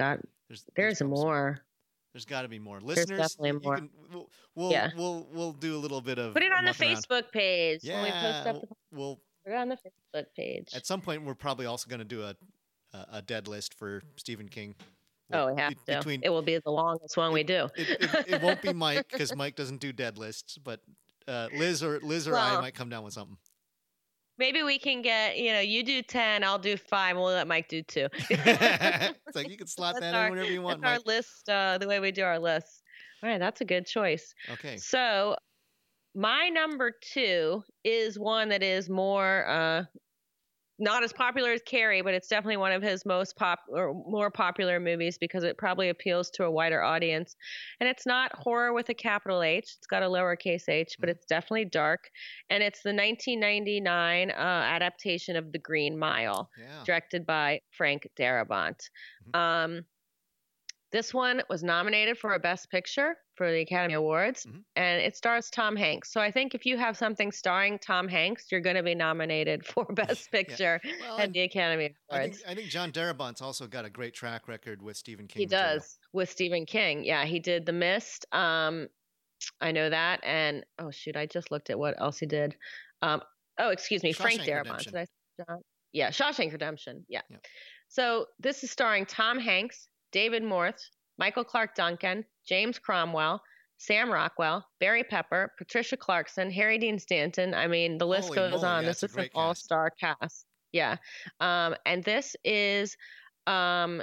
There's there's There's probably some, more. there's got to be more. There's Listeners, definitely you more. can we'll we'll Yeah. we'll, we'll do a little bit of Put it on the mucking around. Facebook page when we post Yeah, up the we'll put it on the Facebook page. at some point we're probably also going to do a, a a dead list for Stephen King. We'll, oh, we have be, to. Between, it will be the longest one it, we do. it, it, it won't be Mike because Mike doesn't do dead lists, but uh, Liz or Liz or well, I might come down with something. Maybe we can get, you know, you do ten, I'll do five, and we'll let Mike do two. It's like you can slot that our, in whenever you want, that's Mike. Our list, uh, the way we do our lists. All right, that's a good choice. Okay. So my number two is one that is more, uh, not as popular as Carrie, but it's definitely one of his most pop or more popular movies because it probably appeals to a wider audience. And it's not horror with a capital H. It's got a lowercase h, but it's definitely dark. And it's the nineteen ninety-nine uh, adaptation of The Green Mile, yeah. directed by Frank Darabont. Mm-hmm. Um, this one was nominated for a Best Picture for the Academy Awards, mm-hmm. and it stars Tom Hanks. So I think if you have something starring Tom Hanks, you're going to be nominated for Best Picture yeah. well, at the Academy Awards. I think, I think John Darabont's also got a great track record with Stephen King. He material. does, with Stephen King. Yeah, he did The Mist. Um, I know that. And, oh, shoot, I just looked at what else he did. Um, oh, excuse me, Shawshank Frank Darabont. Redemption. Did I say John? Yeah, Shawshank Redemption. Yeah. yeah. So this is starring Tom Hanks, David Morse, Michael Clark Duncan, James Cromwell, Sam Rockwell, Barry Pepper, Patricia Clarkson, Harry Dean Stanton. I mean, the list Holy goes moly, on. yeah, This is an cast. all-star cast. Yeah. Um, and this is um,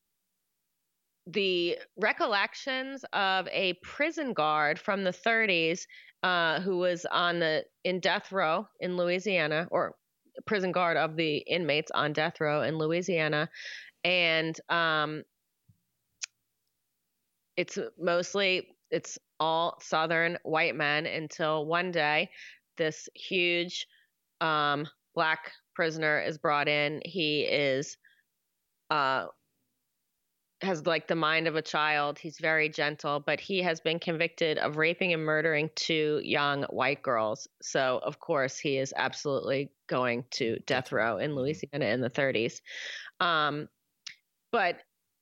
the recollections of a prison guard from the thirties uh, who was on the in death row in Louisiana, or prison guard of the inmates on death row in Louisiana. And um, it's mostly, it's all Southern white men until one day this huge um, black prisoner is brought in. He is, uh, has like the mind of a child. He's very gentle, but he has been convicted of raping and murdering two young white girls. So of course he is absolutely going to death row in Louisiana in the thirties. Um, but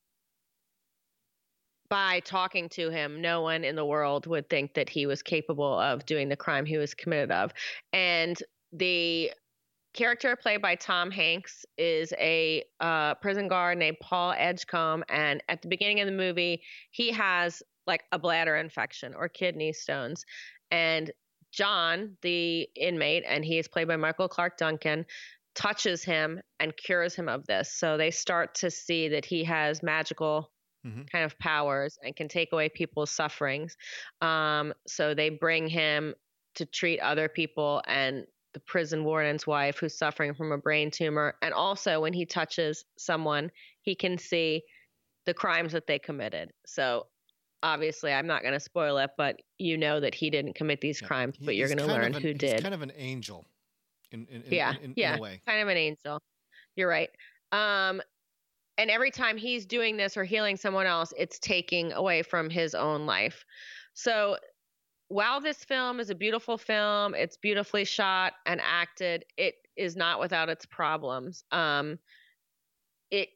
by talking to him, no one in the world would think that he was capable of doing the crime he was committed of. And the character played by Tom Hanks is a uh, prison guard named Paul Edgecombe. And at the beginning of the movie, he has like a bladder infection or kidney stones. And John, the inmate, and he is played by Michael Clark Duncan, touches him and cures him of this. So they start to see that he has magical Mm-hmm. kind of powers and can take away people's sufferings. Um, so they bring him to treat other people and the prison warden's wife who's suffering from a brain tumor. And also when he touches someone, he can see the crimes that they committed. So obviously I'm not going to spoil it, but you know that he didn't commit these yeah. crimes, but you're going to learn an, who he's did. He's kind of an angel in, in, in, yeah, in, in, yeah, in a way. Kind of an angel. You're right. Um, And every time he's doing this or healing someone else, it's taking away from his own life. So while this film is a beautiful film, it's beautifully shot and acted, it is not without its problems. Um, it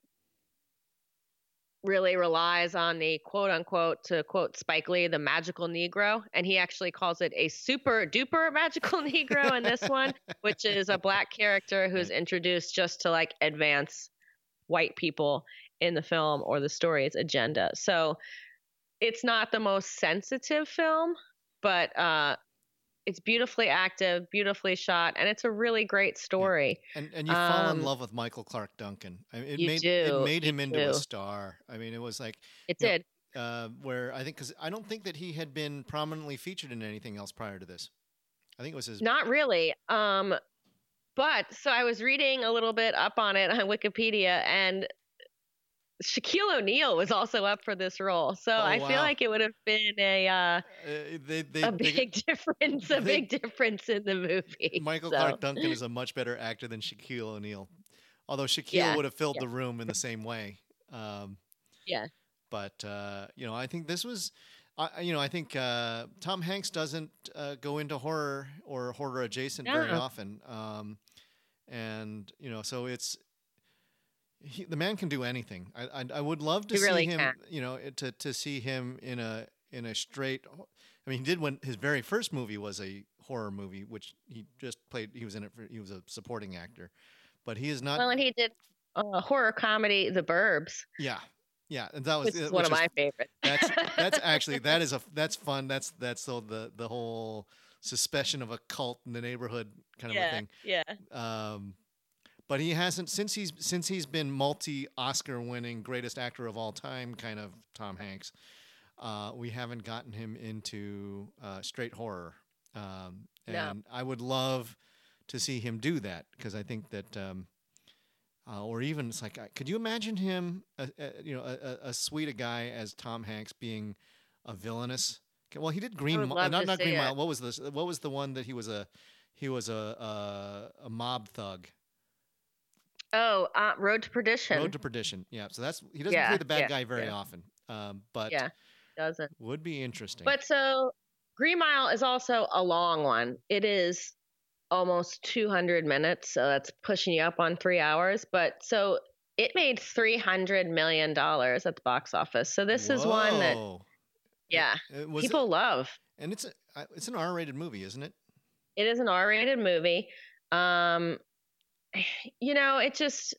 really relies on the quote unquote, to quote Spike Lee, the magical Negro. And he actually calls it a super duper magical Negro in this one, which is a black character who's introduced just to like advance white people in the film or the story's agenda. So it's not the most sensitive film, but uh, it's beautifully active, beautifully shot, and it's a really great story. Yeah. And and you um, fall in love with Michael Clark Duncan. I mean, it you made do. it made him you into do. a star. I mean, it was like it did. Know, uh, where I think because I don't think that he had been prominently featured in anything else prior to this. I think it was his. Not really. Um, but so I was reading a little bit up on it on Wikipedia, and Shaquille O'Neal was also up for this role, so oh, I wow. feel like it would have been a uh, uh, they, they, a big they, difference, a they, big difference in the movie. Michael so. Clark Duncan is a much better actor than Shaquille O'Neal, although Shaquille yeah. would have filled yeah. the room in the same way. Um, yeah, but uh, you know, I think this was, uh, you know, I think uh, Tom Hanks doesn't uh, go into horror or horror adjacent no. very often, um, and you know, so it's. he, the man can do anything. I, I I would love to He see really him. can. You know, to to see him in a in a straight. I mean, he did when his very first movie was a horror movie, which he just played. He was in it. For, he was a supporting actor, but he is not. Well, and he did a horror comedy, The Burbs, Yeah, yeah, and that was which is one which of is my favorites. that's that's actually that is a that's fun. That's that's the the, the whole suspicion of a cult in the neighborhood kind of a Yeah, thing. yeah. Um, but he hasn't since he's since he's been multi Oscar winning greatest actor of all time kind of Tom Hanks. Uh, we haven't gotten him into uh, straight horror, um, No. and I would love to see him do that because I think that, um, uh, or even it's like, uh, could you imagine him, uh, uh, you know, a, a, a sweet a guy as Tom Hanks being a villainous? Okay, well, he did I Green, would Mi- love not to not see Green it. Mile. What was this? What was the one that he was a he was a a, a mob thug? Oh, uh, Road to Perdition. Road to Perdition. Yeah, so that's he doesn't Yeah, play the bad yeah, guy very yeah. often, um, but Yeah, doesn't. would be interesting. But so Green Mile is also a long one. It is almost two hundred minutes, so that's pushing you up on three hours. But so it made three hundred million dollars at the box office. So this is one that, Whoa. yeah, It- it was people love. and it's a uh, it's an R-rated movie, isn't it? It is an R-rated movie. Um, you know, it just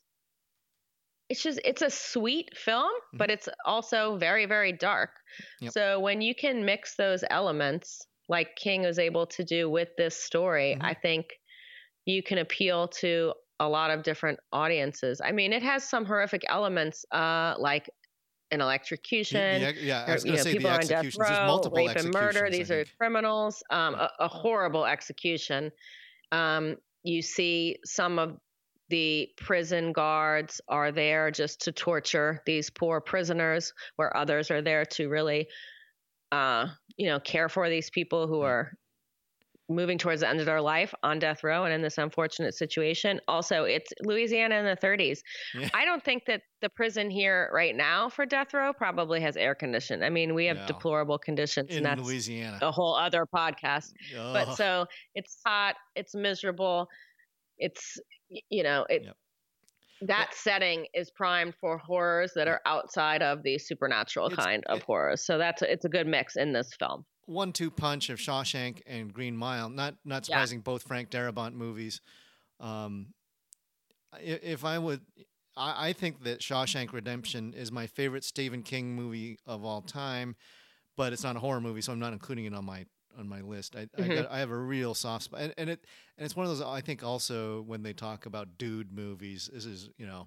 it's just it's a sweet film, but it's also very very dark. Yep. So when you can mix those elements like King was able to do with this story, Mhm. I think you can appeal to a lot of different audiences. I mean, it has some horrific elements uh like an The- electrocution, the, yeah, I or, was you going to know, say the people are on death executions. There's row, multiple rape and murder. executions, I These are think. criminals. Um, Yeah. a, a horrible execution. Um, you see some of the prison guards are there just to torture these poor prisoners, where others are there to really, uh, you know, care for these people who Right. are moving towards the end of their life on death row and in this unfortunate situation. Also, it's Louisiana in the thirties. Yeah. I don't think that the prison here right now for death row probably has air conditioning. I mean, we have Yeah. deplorable conditions, In and that's Louisiana. a whole other podcast. But Ugh. so it's hot, it's miserable, it's y- you know, it Yep. that setting is primed for horrors that are outside of the supernatural It's- kind of it- horrors. So that's a, it's a good mix in this film. One two punch of Shawshank and Green Mile. Not not Yeah. surprising, both Frank Darabont movies. Um, i- if I would, I, I think that Shawshank Redemption is my favorite Stephen King movie of all time, but it's not a horror movie, so I'm not including it on my on my list. I I, Mhm. got, I have a real soft spot, and, and it and it's one of those. I think also when they talk about dude movies, this is you know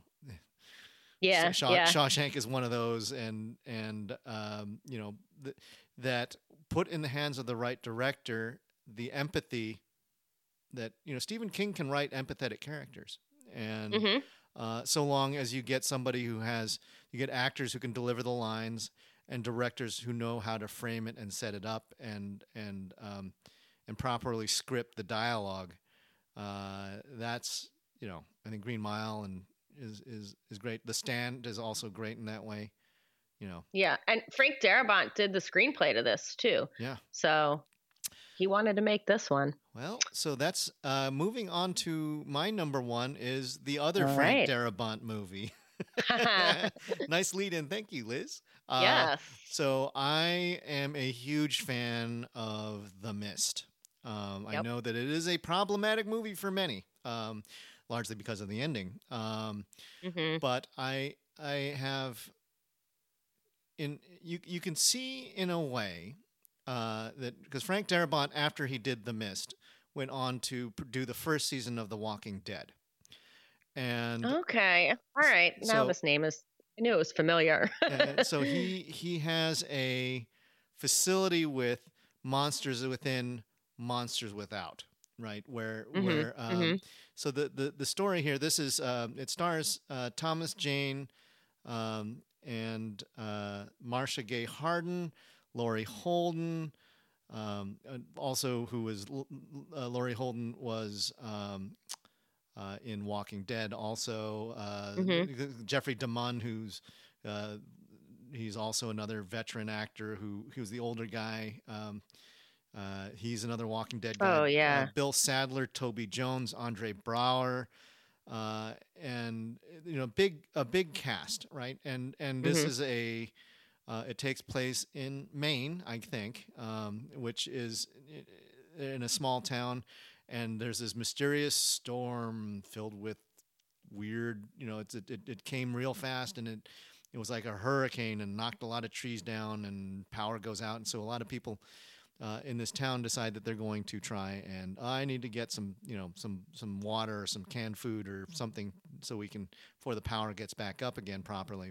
Yeah, Shaw, yeah. Shawshank is one of those, and and um, you know th- that put in the hands of the right director, the empathy that you know Stephen King can write empathetic characters, and hmm uh, so long as you get somebody who has you get actors who can deliver the lines and directors who know how to frame it and set it up and and um, and properly script the dialogue. Uh, that's you know I think Green Mile and is is is great. The Stand is also great in that way. You know, Yeah, and Frank Darabont did the screenplay to this too. yeah. So he wanted to make this one. Well, so that's uh, moving on to my number one is the other All Frank right. Darabont movie. Nice lead in. Thank you, Liz. Uh, Yes. So I am a huge fan of The Mist. Um, I Yep. know that it is a problematic movie for many, um, largely because of the ending. Um, hmm but I I have in you you can see in a way uh, that because Frank Darabont after he did The Mist went on to pr- do the first season of The Walking Dead, and Okay. All right. Now so this name is. I knew it was familiar. uh, so he he has a facility with monsters within, monsters without, right? Where Mhm, where um, mhm. so the, the the story here. This is um, it stars uh, Thomas Jane um, and uh, Marsha Gay Harden, Laurie Holden. Um, and also, who was L- uh, Laurie Holden was um, uh, in Walking Dead. Also, uh, Mhm. Jeffrey DeMunn, who's uh, he's also another veteran actor who he was the older guy. Um, uh, he's another Walking Dead guy. Oh Uh, yeah. Bill Sadler, Toby Jones, Andre Brower, uh, and you know, big a big cast, right? And and this Hmm. is a uh, it takes place in Maine, I think, um, which is in a small town, and there's this mysterious storm filled with weird, you know, it's, it, it, it came real fast, and it, it was like a hurricane and knocked a lot of trees down, and power goes out. And so a lot of people uh, in this town decide that they're going to try and I need to get some, you know, some, some water or some canned food or something so we can, before the power gets back up again properly.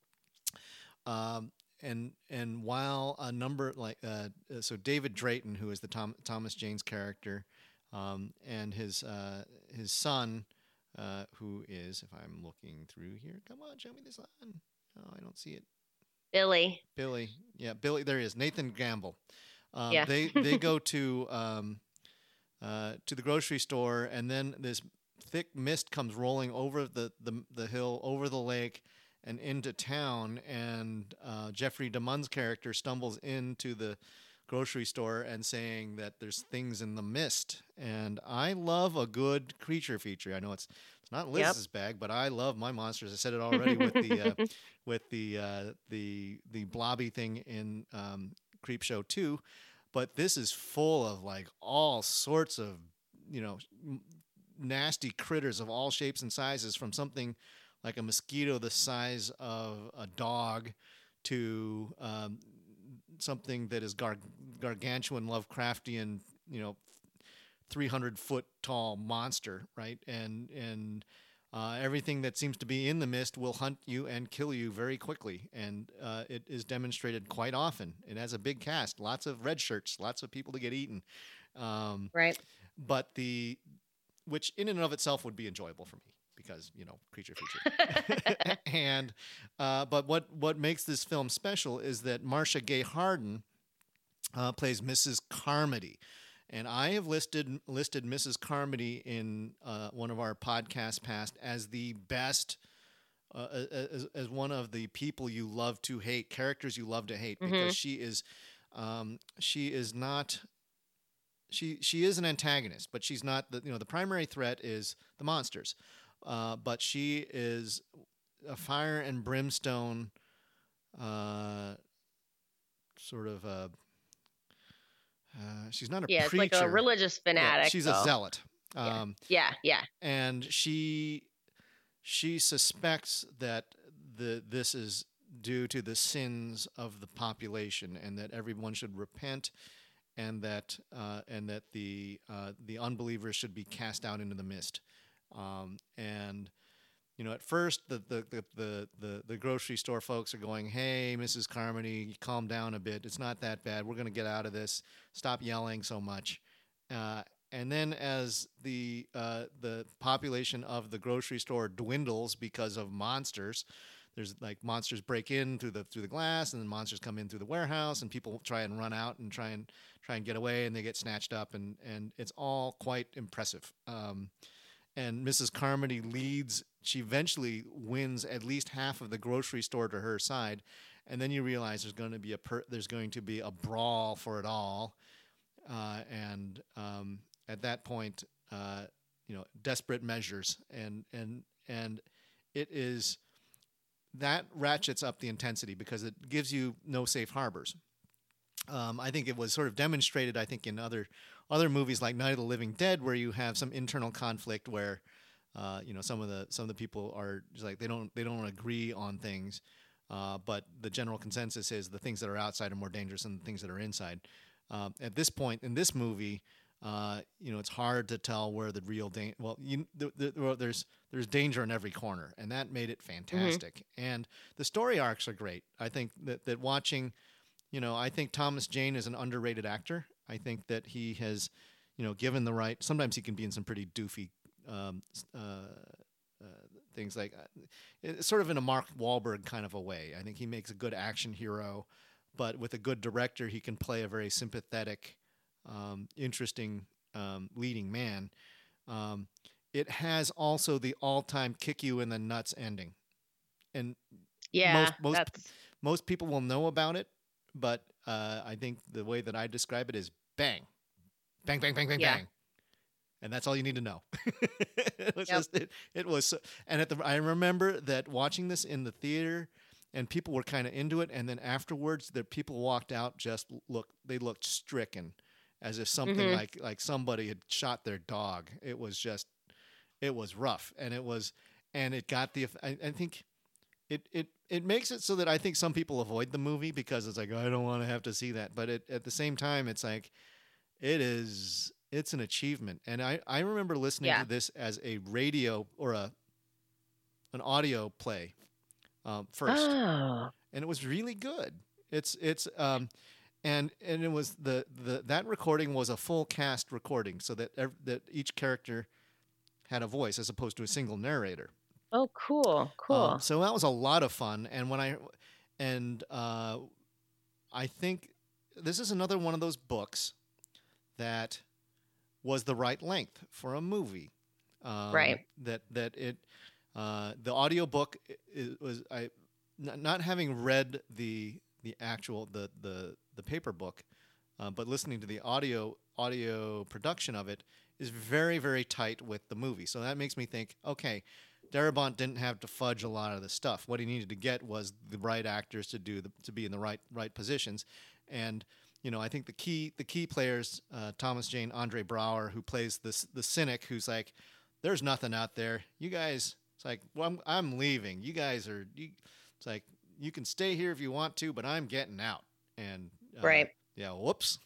Um, and and while a number like uh, so David Drayton, who is the Tom, Thomas Jane's character, um, and his uh, his son, uh, who is, if I'm looking through here, come on, show me the son. Oh, I don't see it. Billy. Billy, yeah, Billy. There he is, Nathan Gamble. Um, Yeah. they they go to um, uh, to the grocery store, and then this thick mist comes rolling over the, the, the hill, over the lake, and into town. And uh, Jeffrey DeMunn's character stumbles into the grocery store and saying that there's things in the mist. And I love a good creature feature. I know it's it's not Yep. Liz's bag, but I love my monsters. I said it already with the uh, with the uh, the the blobby thing in um, Creepshow two, but this is full of like all sorts of, you know, nasty critters of all shapes and sizes, from something like a mosquito the size of a dog to um, something that is gar- gargantuan Lovecraftian, you know, three hundred foot tall monster, right? And and uh, everything that seems to be in the mist will hunt you and kill you very quickly. And uh, it is demonstrated quite often. It has a big cast, lots of red shirts, lots of people to get eaten. Um, Right. but the, which in and of itself would be enjoyable for me because, you know, creature feature. and uh, but what what makes this film special is that Marcia Gay Harden uh, plays Missus Carmody. And I have listed listed Missus Carmody in uh, one of our podcasts past as the best, uh, as, as one of the people you love to hate, characters you love to hate, Hmm. because she is, um, she is not, she she is an antagonist, but she's not the, you know, the primary threat is the monsters, uh, but she is a fire and brimstone, uh, sort of a. Uh, she's not a Yeah, it's like a preacher. religious Yeah, fanatic, she's a though. zealot. Yeah. Um, Yeah. Yeah. and she she suspects that the this is due to the sins of the population, and that everyone should repent, and that uh, and that the uh, the unbelievers should be cast out into the mist. Um, and you know, at first the the, the the the the grocery store folks are going, "Hey, Missus Carmody, calm down a bit. It's not that bad. We're going to get out of this. Stop yelling so much." Uh, and then as the uh, the population of the grocery store dwindles because of monsters, there's like monsters break in through the through the glass, and then monsters come in through the warehouse, and people try and run out and try and try and get away, and they get snatched up, and and it's all quite impressive. Um, and Missus Carmody leads. She eventually wins at least half of the grocery store to her side, and then you realize there's going to be a per, there's going to be a brawl for it all, uh, and um, at that point, uh, you know, desperate measures, and and and it is that ratchets up the intensity because it gives you no safe harbors. Um, I think it was sort of demonstrated, I think, in other other movies like Night of the Living Dead, where you have some internal conflict where, uh, you know, some of the some of the people are just like they don't they don't agree on things, uh, but the general consensus is the things that are outside are more dangerous than the things that are inside. Um, at this point in this movie, uh, you know, it's hard to tell where the real danger. Well, you, the, the, well, there's there's danger in every corner, and that made it Hmm. fantastic. And the story arcs are great. I think that that watching, you know, I think Thomas Jane is an underrated actor. I think that he has, you know, given the right. Sometimes he can be in some pretty doofy um, uh, uh, things, like uh, it's sort of in a Mark Wahlberg kind of a way. I think he makes a good action hero, but with a good director, he can play a very sympathetic, um, interesting um, leading man. Um, it has also the all-time kick you in the nuts ending, and most Yeah. most That's. most people will know about it, but uh, I think the way that I describe it is bang, bang, bang, bang, bang, Yeah. bang, and that's all you need to know. It was Yep. just it, it was so, and at the I remember that watching this in the theater, and people were kind of into it, and then afterwards the people walked out just look they looked stricken, as if something Mm-hmm. like like somebody had shot their dog. It was just it was rough, and it was and it got the I, I think it it it makes it so that I think some people avoid the movie because it's like, I don't want to have to see that, but it, at the same time it's like it is it's an achievement. And I I remember listening Yeah. to this as a radio or a an audio play um, first, Oh, and it was really good. It's it's um, and and it was the the that recording was a full cast recording, so that ev- that each character had a voice as opposed to a single narrator. oh, cool, Um, cool. so that was a lot of fun. And when I and uh, I think this is another one of those books that was the right length for a movie. Um, Right. That that it uh, the audiobook i- i- was I n- not having read the the actual the the the paper book, uh, but listening to the audio audio production of it is very very tight with the movie. So that makes me think, okay, Darabont didn't have to fudge a lot of the stuff. What he needed to get was the right actors to do the, to be in the right right positions, and you know I think the key the key players, uh, Thomas Jane, Andre Braugher, who plays this the cynic who's like, there's nothing out there. You guys, it's like, well, I'm I'm leaving. You guys are you. It's like you can stay here if you want to, but I'm getting out. And uh, Right. yeah, whoops.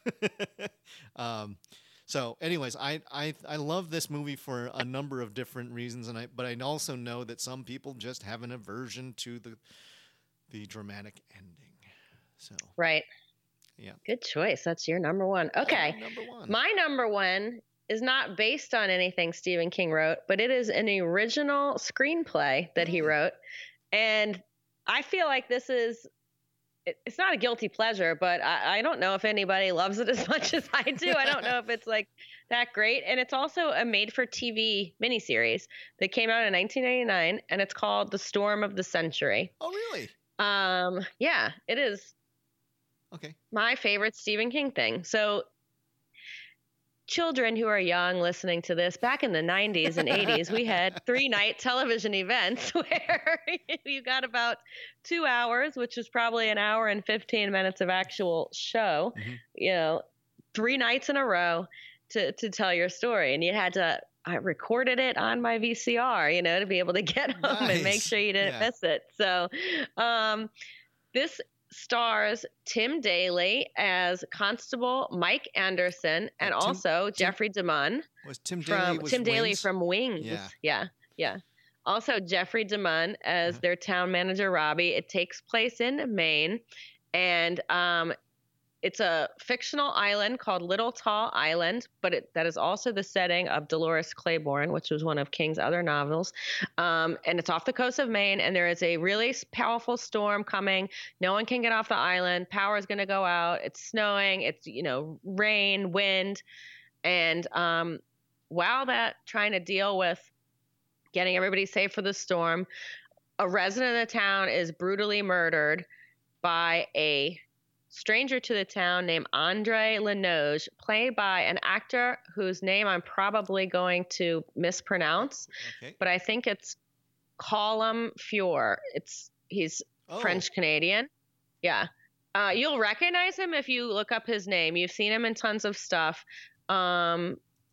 um, so, anyways, I, I I love this movie for a number of different reasons, and I but I also know that some people just have an aversion to the the dramatic ending. So, Right. yeah, Good choice. That's your number one. Okay. number one. My number one is not based on anything Stephen King wrote, but it is an original screenplay that he Mm. wrote. And I feel like this is, it- it's not a guilty pleasure, but I, I don't know if anybody loves it as much as I do. I don't know if it's like that great. And it's also a made for T V miniseries that came out in nineteen ninety-nine, and it's called The Storm of the Century. Oh, really? Um, yeah, it is Okay. my favorite Stephen King thing. So, children who are young listening to this, back in the nineties and eighties, we had three night television events where you got about two hours, which was probably an hour and fifteen minutes of actual show, Mm-hmm. you know, three nights in a row to, to tell your story. And you had to, I recorded it on my V C R, you know, to be able to get home Nice. and make sure you didn't Yeah. miss it. So, um, this stars Tim Daly as Constable Mike Anderson and Uh, Tim- also Tim- Jeffrey DeMunn Was Tim Daly from was Tim Daly Wings? from Wings. Yeah. yeah, yeah. Also Jeffrey DeMunn as Uh-huh. their town manager Robbie. It takes place in Maine, and um, it's a fictional island called Little Tall Island, but it, that is also the setting of Dolores Claiborne, which was one of King's other novels. Um, and it's off the coast of Maine, and there is a really s- powerful storm coming. No one can get off the island. Power is going to go out. It's snowing. It's, you know, rain, wind. And um, while that trying to deal with getting everybody safe for the storm, a resident of the town is brutally murdered by a stranger to the town named Andre Lenoge, played by an actor whose name I'm probably going to mispronounce, Okay. but I think it's Colm Feore. It's he's Oh. French Canadian. Yeah. Uh, you'll recognize him if you look up his name. You've seen him in tons of stuff. Um,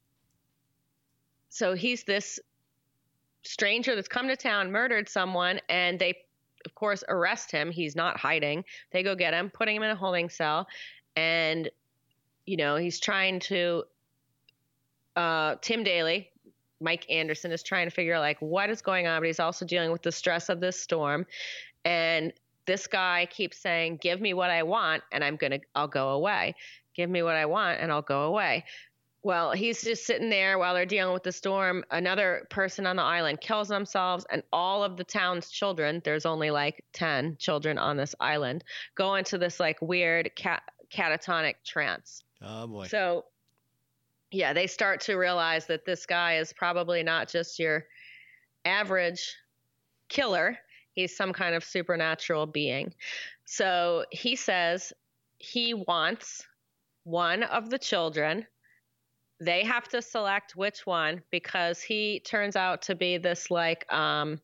so he's this stranger that's come to town, murdered someone, and they, of course, arrest him. He's not hiding. They go get him, putting him in a holding cell, and you know he's trying to. Uh, Tim Daly, Mike Anderson, is trying to figure out like what is going on, but he's also dealing with the stress of this storm, and this guy keeps saying, "Give me what I want, and I'm gonna, I'll go away. Give me what I want, and I'll go away." Well, he's just sitting there while they're dealing with the storm. Another person on the island kills themselves, and all of the town's children, there's only like ten children on this island, go into this like weird cat- catatonic trance. Oh boy. So, yeah, they start to realize that this guy is probably not just your average killer. He's some kind of supernatural being. So he says he wants one of the children they have to select which one because he turns out to be this like um,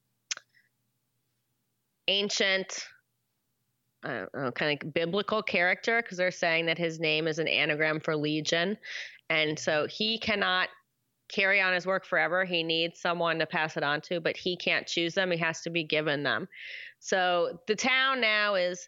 ancient, I don't know, kind of biblical character because they're saying that his name is an anagram for legion. And so he cannot carry on his work forever. He needs someone to pass it on to, but he can't choose them. He has to be given them. So the town now is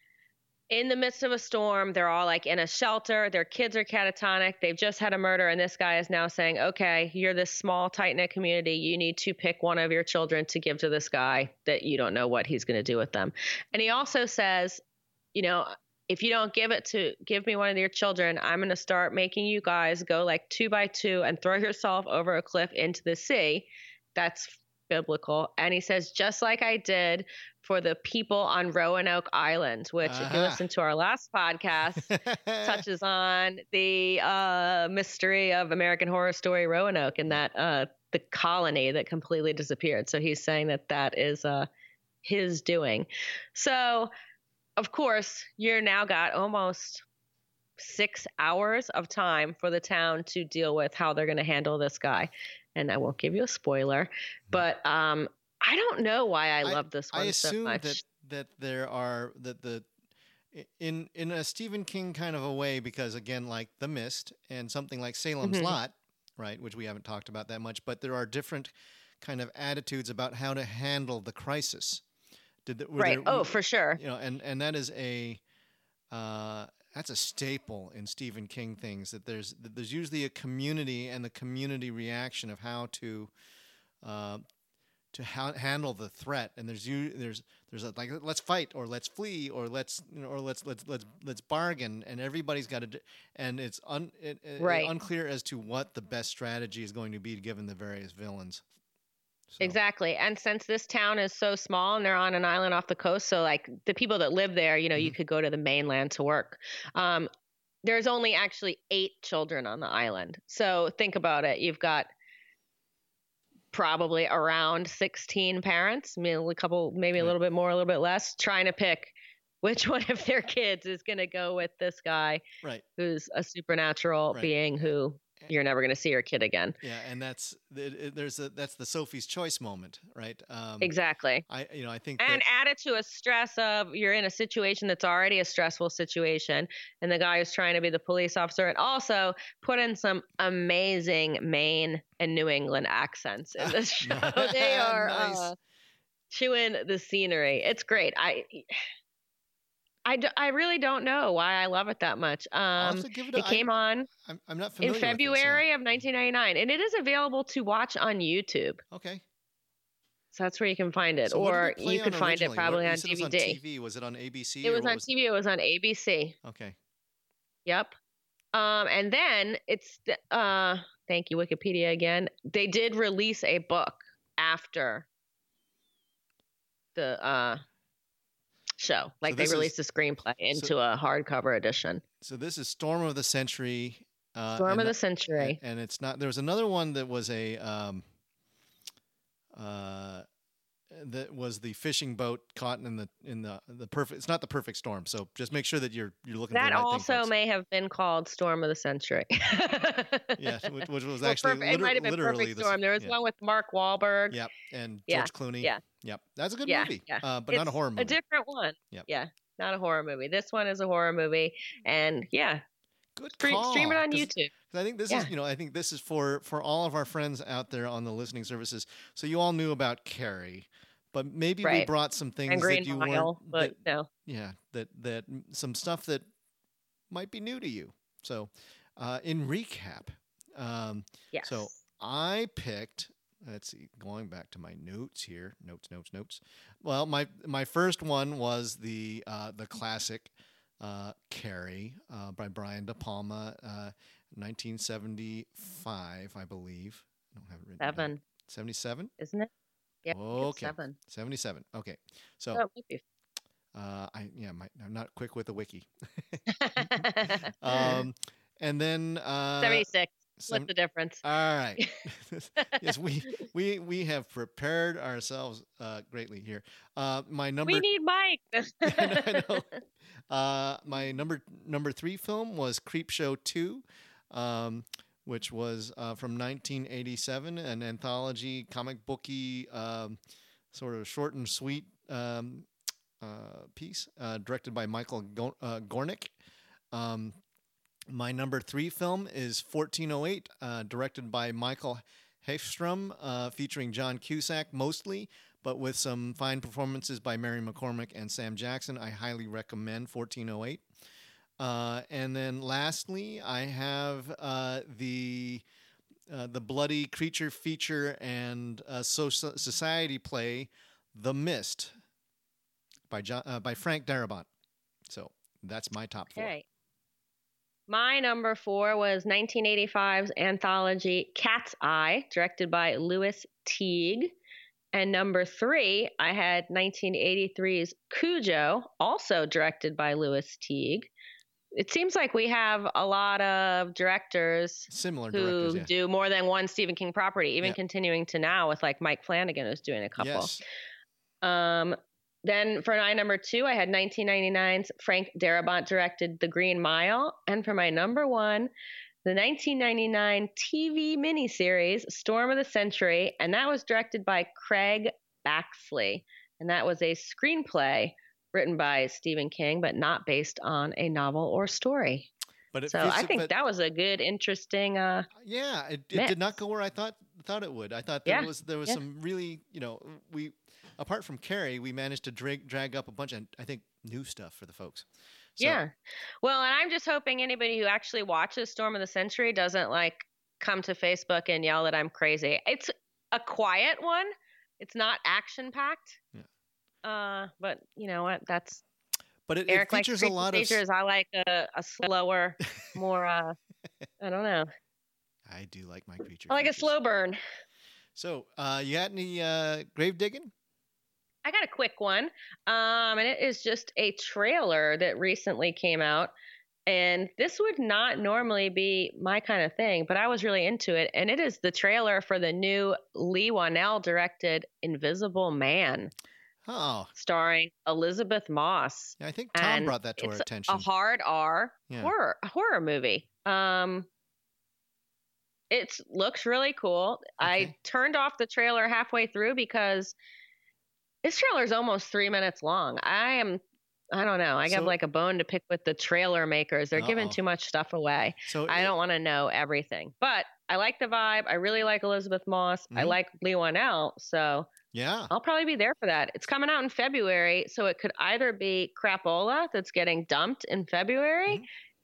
in the midst of a storm. They're all like in a shelter. Their kids are catatonic. They've just had a murder. And this guy is now saying, okay, you're this small, tight knit community. You need to pick one of your children to give to this guy that you don't know what he's going to do with them. And he also says, you know, if you don't give it to give me one of your children, I'm going to start making you guys go like two by two and throw yourself over a cliff into the sea. That's biblical. And he says, just like I did for the people on Roanoke Island, which uh-huh. if you listen to our last podcast, touches on the uh, mystery of American Horror Story Roanoke and that uh, the colony that completely disappeared. So he's saying that that is uh, his doing. So, of course, you're now got almost six hours of time for the town to deal with how they're going to handle this guy. And I won't give you a spoiler, but um, I don't know why I, I love this one I so assume much. that that there are that the in in a Stephen King kind of a way, because again, like The Mist and something like Salem's mm-hmm. Lot, right, which we haven't talked about that much, but there are different kind of attitudes about how to handle the crisis. Did the, right? There, oh, for sure. You know, and and that is a. Uh, That's a staple in Stephen King things, that there's that there's usually a community and the community reaction of how to uh, to ha- handle the threat. And there's you there's there's a, like let's fight or let's flee or let's you know, or let's let's let's let's bargain, and everybody's got to and it's un, it, right. it, unclear as to what the best strategy is going to be given the various villains. So. Exactly. And since this town is so small and they're on an island off the coast, so like the people that live there, you know, mm-hmm. you could go to the mainland to work. Um, there's only actually eight children on the island. So think about it. You've got probably around sixteen parents, maybe a couple, maybe a little bit more, a little bit less, trying to pick which one of their kids is going to go with this guy, right? Who's a supernatural right. being who you're never going to see your kid again. Yeah, and that's it, it, there's a that's the Sophie's Choice moment, right? Um, exactly. I you know I think and that, add it to a stress of you're in a situation that's already a stressful situation, and the guy who's trying to be the police officer, and also put in some amazing Maine and New England accents in this show. They are nice. uh, chewing the scenery. It's great. I. I, d- I really don't know why I love it that much. Um, it, a, it came I, on I'm, I'm not familiar in February with this, yeah. of nineteen ninety-nine, and it is available to watch on YouTube. Okay. So that's where you can find it, so or it you could find it probably what, on D V D. It was on T V. Was it on A B C? It was on was T V. It? it was on A B C. Okay. Yep. Um, and then it's uh, thank you Wikipedia again. They did release a book after the uh. show. Like so they released is, a screenplay into so, a hardcover edition. So this is Storm of the Century. Uh, Storm of the, the Century. And, and it's not, there was another one that was a, um, uh, that was the fishing boat caught in the, in the, the perfect, it's not the perfect storm. So just make sure that you're, you're looking that for the right also thing, may have been called Storm of the Century. yeah. Which, which was actually, well, perfect, liter- it might have been Perfect Storm. There was yeah. one with Mark Wahlberg. Yep. And yeah. George Clooney. Yeah. Yep. That's a good yeah. movie. Yeah. Uh, but it's not a horror movie. A different one. Yep. Yeah. Not a horror movie. This one is a horror movie, and yeah, good call. Stream it on YouTube. I think this yeah. is, you know, I think this is for for all of our friends out there on the listening services. So you all knew about Carrie, but maybe right. we brought some things and Green that you Mile, weren't. But that, no. Yeah, that that some stuff that might be new to you. So, uh, in recap, um, yes. So I picked. Let's see, going back to my notes here. Notes, notes, notes. Well, my my first one was the uh, the classic uh, Carrie uh, by Brian De Palma, uh, nineteen seventy-five, I believe. I don't have it written Seven. down. seventy-seven? Isn't it? Yeah. Okay. Seven. seventy-seven. Okay. So, oh, maybe. uh, I yeah, my, I'm not quick with the wiki. um, and then uh, seventy-six. What's the difference? All right. yes, we we we have prepared ourselves uh, greatly here. Uh, my number. We need Mike. I know. Uh, my number number three film was Creepshow two, um, which was uh, from nineteen eighty-seven, an anthology comic booky um, sort of short and sweet um, uh, piece uh, directed by Michael Go- uh, Gornick. Um, my number three film is fourteen oh eight, uh, directed by Michael Hafstrom, uh, featuring John Cusack mostly, but with some fine performances by Mary McCormick and Sam Jackson. I highly recommend fourteen oh eight. Uh, and then lastly, I have uh, the uh, the bloody creature feature and uh, so- society play, The Mist, by John, uh, by Frank Darabont. So that's my top four. Okay. My number four was nineteen eighty-five's anthology Cat's Eye, directed by Louis Teague. And number three, I had nineteen eighty-three's Cujo, also directed by Louis Teague. It seems like we have a lot of directors Similar who directors, yeah. do more than one Stephen King property, even Yeah. continuing to now with like Mike Flanagan who's doing a couple. Yes. Um, then for my number two, I had nineteen ninety-nine's Frank Darabont directed The Green Mile. And for my number one, the nineteen ninety-nine T V miniseries Storm of the Century. And that was directed by Craig Baxley. And that was a screenplay written by Stephen King, but not based on a novel or story. But it so fits I it- think but- that was a good, interesting. Uh, Yeah, it, it mix. did not go where I thought thought it would. I thought there Yeah, was there was yeah. some really, you know, we apart from Carrie, we managed to drag drag up a bunch of, I think, new stuff for the folks. So, Yeah. Well, and I'm just hoping anybody who actually watches Storm of the Century doesn't like come to Facebook and yell that I'm crazy. It's a quiet one. It's not action packed. Yeah. Uh, but you know what? That's but it, it Eric likes features a lot of. s- features. I like a, a slower, more. Uh, I don't know. I do like my creature. I like a features. slow burn. So, uh, you got any uh, grave digging? I got a quick one. Um, and it is just a trailer that recently came out. And this would not normally be my kind of thing, but I was really into it. And it is the trailer for the new Lee Wanell directed Invisible Man, Oh, starring Elizabeth Moss. yeah, I think Tom And brought that to our it's attention. a hard R Yeah. horror a horror movie. Um, it looks really cool. I Okay. turned off the trailer halfway through because this trailer is almost three minutes long. I am, I don't know. I So- have like a bone to pick with the trailer makers. They're giving Uh-oh. too much stuff away. So I it- don't want to know everything, but I like the vibe. I really like Elizabeth Moss. I Mhm. like Lee Wanell, so Yeah. I'll probably be there for that. It's coming out in February, so it could either be crapola that's getting dumped in February, Mhm.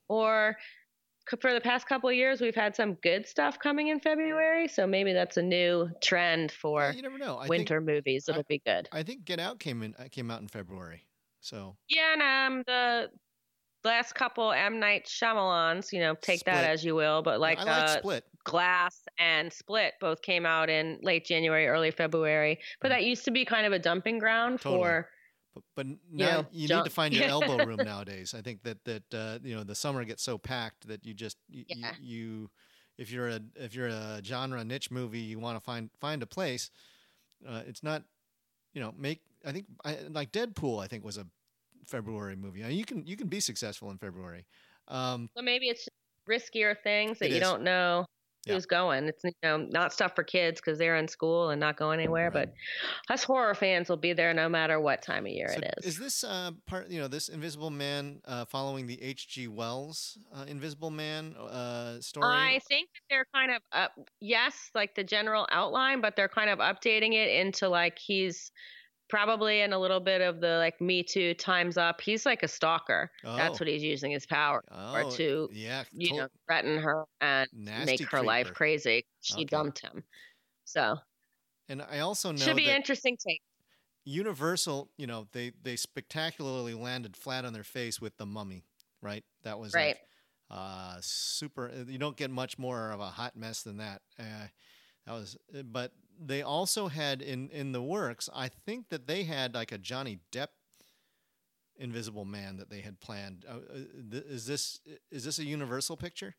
or c- for the past couple of years we've had some good stuff coming in February. So maybe that's a new trend Yeah, for you never know. I winter think movies. It'll be good. I think Get Out came in uh, came out in February. So Yeah, and um, the last couple M. Night Shyamalans, you know, take that Split. as you will, but like, I like uh, Split. Glass and Split both came out in late January, early February. But that used to be kind of a dumping ground Totally. for, But, but now know, you need junk. to find your elbow room nowadays. I think that that uh, you know the summer gets so packed that you just you, you, Yeah. you if you're a if you're a genre niche movie, you want to find find a place. Uh, it's not you know make I think I, like Deadpool. I think was a February movie. I mean, you can you can be successful in February. Um, so maybe it's riskier things that It you is. don't know Yeah. who's going. It's, you know, not stuff for kids because they're in school and not going anywhere. Right. But us horror fans will be there no matter what time of year so it is. is this uh, part? You know, this Invisible Man uh, following the H G. Wells uh, Invisible Man uh, story? I think that they're kind of up, yes, like the general outline, but they're kind of updating it into like he's probably in a little bit of the like Me Too, Time's Up. He's like a stalker. That's Oh. what he's using his power oh, or to, yeah, you to- know, threaten her and nasty make her life creeper. crazy. She Okay. dumped him. So And I also know should be that interesting take. Universal, you know, they they spectacularly landed flat on their face with The Mummy, right? That was Right. like uh super. You don't get much more of a hot mess than that. Uh, that was, but they also had in in the works. I think that they had like a Johnny Depp Invisible Man that they had planned. Uh, uh, th- is this is this a Universal picture?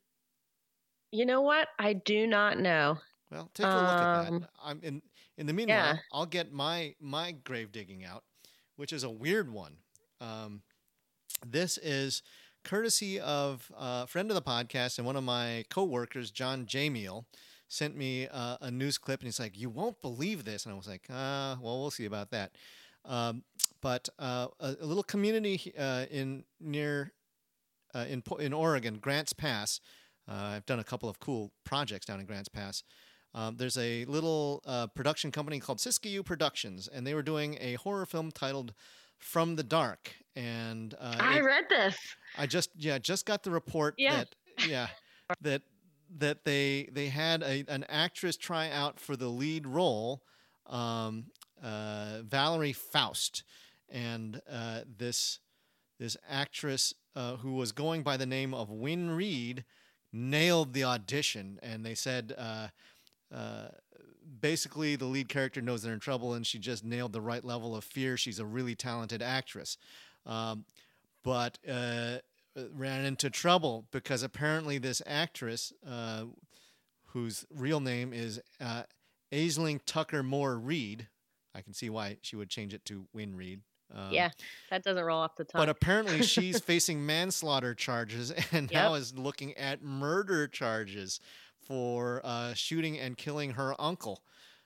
You know what? I do not know. Well, take a look at Um, that. I'm in in the meanwhile, yeah. I'll get my my grave digging out, which is a weird one. Um, this is courtesy of a friend of the podcast and one of my coworkers, John Jamiel, sent me uh, a news clip, and he's like, "You won't believe this," and I was like, "Uh, well, we'll see about that." Um, but uh, a, a little community uh, in near uh, in in Oregon, Grants Pass. Uh, I've done a couple of cool projects down in Grants Pass. Um, there's a little uh, production company called Siskiyou Productions, and they were doing a horror film titled "From the Dark." And uh, I it, read this. I just yeah just got the report Yeah. that yeah that that they they had a, an actress try out for the lead role, um, uh, Valerie Faust, and uh, this this actress uh, who was going by the name of Wynn Reed nailed the audition, and they said. Uh, Uh, basically, the lead character knows they're in trouble, and she just nailed the right level of fear. She's a really talented actress, um, but uh, ran into trouble because apparently this actress, uh, whose real name is uh, Aisling Tucker Moore Reed, I can see why she would change it to Wynn Reed. Um, yeah, that doesn't roll off the tongue. But apparently she's facing manslaughter charges and yep. now is looking at murder charges for uh, shooting and killing her uncle.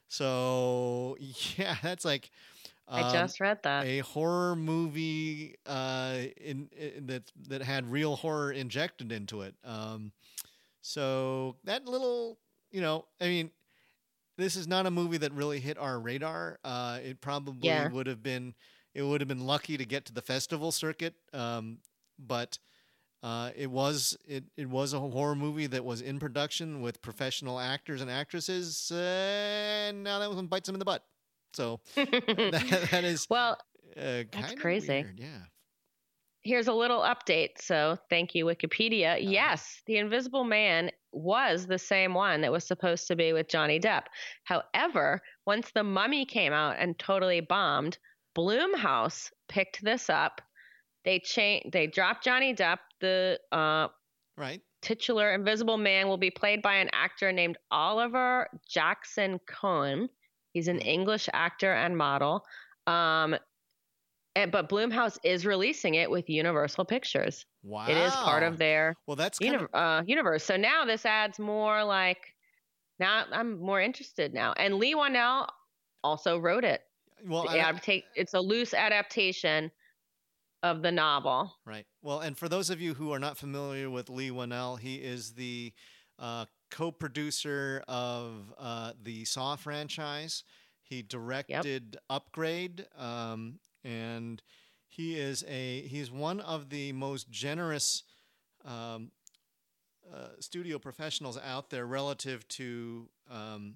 So, yeah, that's like... Um, I just read that. A horror movie uh, in, in that that had real horror injected into it. Um, so that little, you know, I mean, this is not a movie that really hit our radar. Uh, it probably yeah. would have been... It would have been lucky to get to the festival circuit, um, but uh, it was it, it was a horror movie that was in production with professional actors and actresses, uh, and now that one bites them in the butt. So that, that is well, uh, that's crazy. Weird. Yeah. Here's a little update. So thank you, Wikipedia. Uh, yes, The Invisible Man was the same one that was supposed to be with Johnny Depp. However, once The Mummy came out and totally bombed, Blumhouse picked this up. They changed. They dropped Johnny Depp. The uh, right titular Invisible Man will be played by an actor named Oliver Jackson Cohen. He's an English actor and model. Um, and, but Blumhouse is releasing it with Universal Pictures. Wow! It is part of their well, that's uni- of... uh, universe. So now this adds more like. Now I'm more interested now. And Leigh Whannell also wrote it. Well, I, take, it's a loose adaptation of the novel. Right. Well, and for those of you who are not familiar with Leigh Whannell, he is the uh, co-producer of uh, the Saw franchise. He directed yep. Upgrade, um, and he is a he's one of the most generous um, uh, studio professionals out there relative to. Um,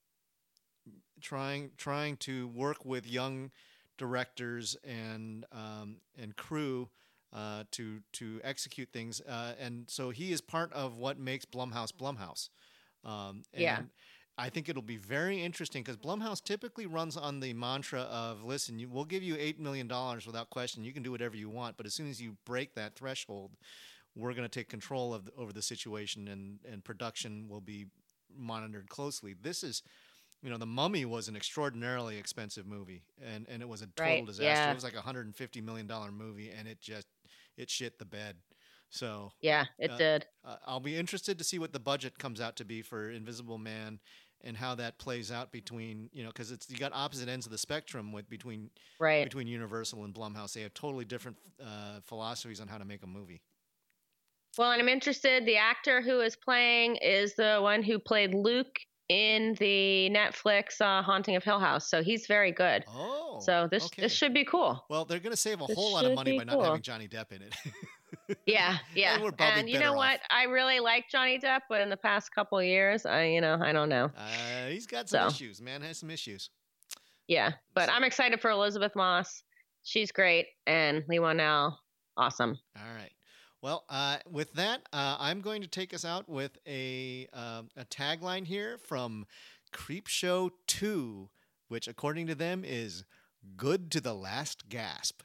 trying trying to work with young directors and um, and crew uh, to to execute things, uh, and so he is part of what makes Blumhouse Blumhouse. Um, and yeah, I think it'll be very interesting because Blumhouse typically runs on the mantra of, listen, you, we'll give you eight million dollars without question. You can do whatever you want, but as soon as you break that threshold, we're going to take control of the, over the situation, and and production will be monitored closely. This is. You know, The Mummy was an extraordinarily expensive movie, and, and it was a total right, disaster. yeah. It was like a one hundred fifty million dollars movie, and it just, it shit the bed. So yeah, it uh, did. Uh, I'll be interested to see what the budget comes out to be for Invisible Man and how that plays out between, you know, because it's you got opposite ends of the spectrum with between right. between Universal and Blumhouse. They have totally different uh, philosophies on how to make a movie. Well, and I'm interested. The actor who is playing is the one who played Luke in the Netflix uh, Haunting of Hill House. So he's very good. Oh. So this okay. this should be cool. Well, they're going to save a this whole lot of money by cool. not having Johnny Depp in it. yeah, yeah. And, we're probably and you know off. what? I really like Johnny Depp, but in the past couple of years, I you know, I don't know. Uh, he's got some so. issues. Man has some issues. Yeah, but so. I'm excited for Elizabeth Moss. She's great. And Leigh Whannell, awesome. All right. Well, uh, with that, uh, I'm going to take us out with a uh, a tagline here from Creepshow two, which, according to them, is good to the last gasp.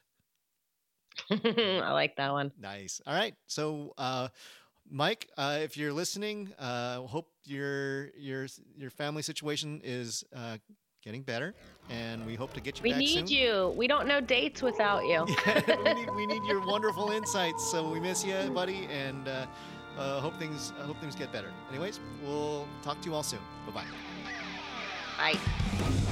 I like that one. Nice. All right. So, uh, Mike, uh, if you're listening, uh, hope your your your family situation is uh, getting better, and we hope to get you We back soon. need you. We don't know dates without you. Yeah, we need we need your wonderful insights. So we miss you, buddy, and uh, uh, hope things uh, hope things get better. Anyways, we'll talk to you all soon. Bye bye. Bye.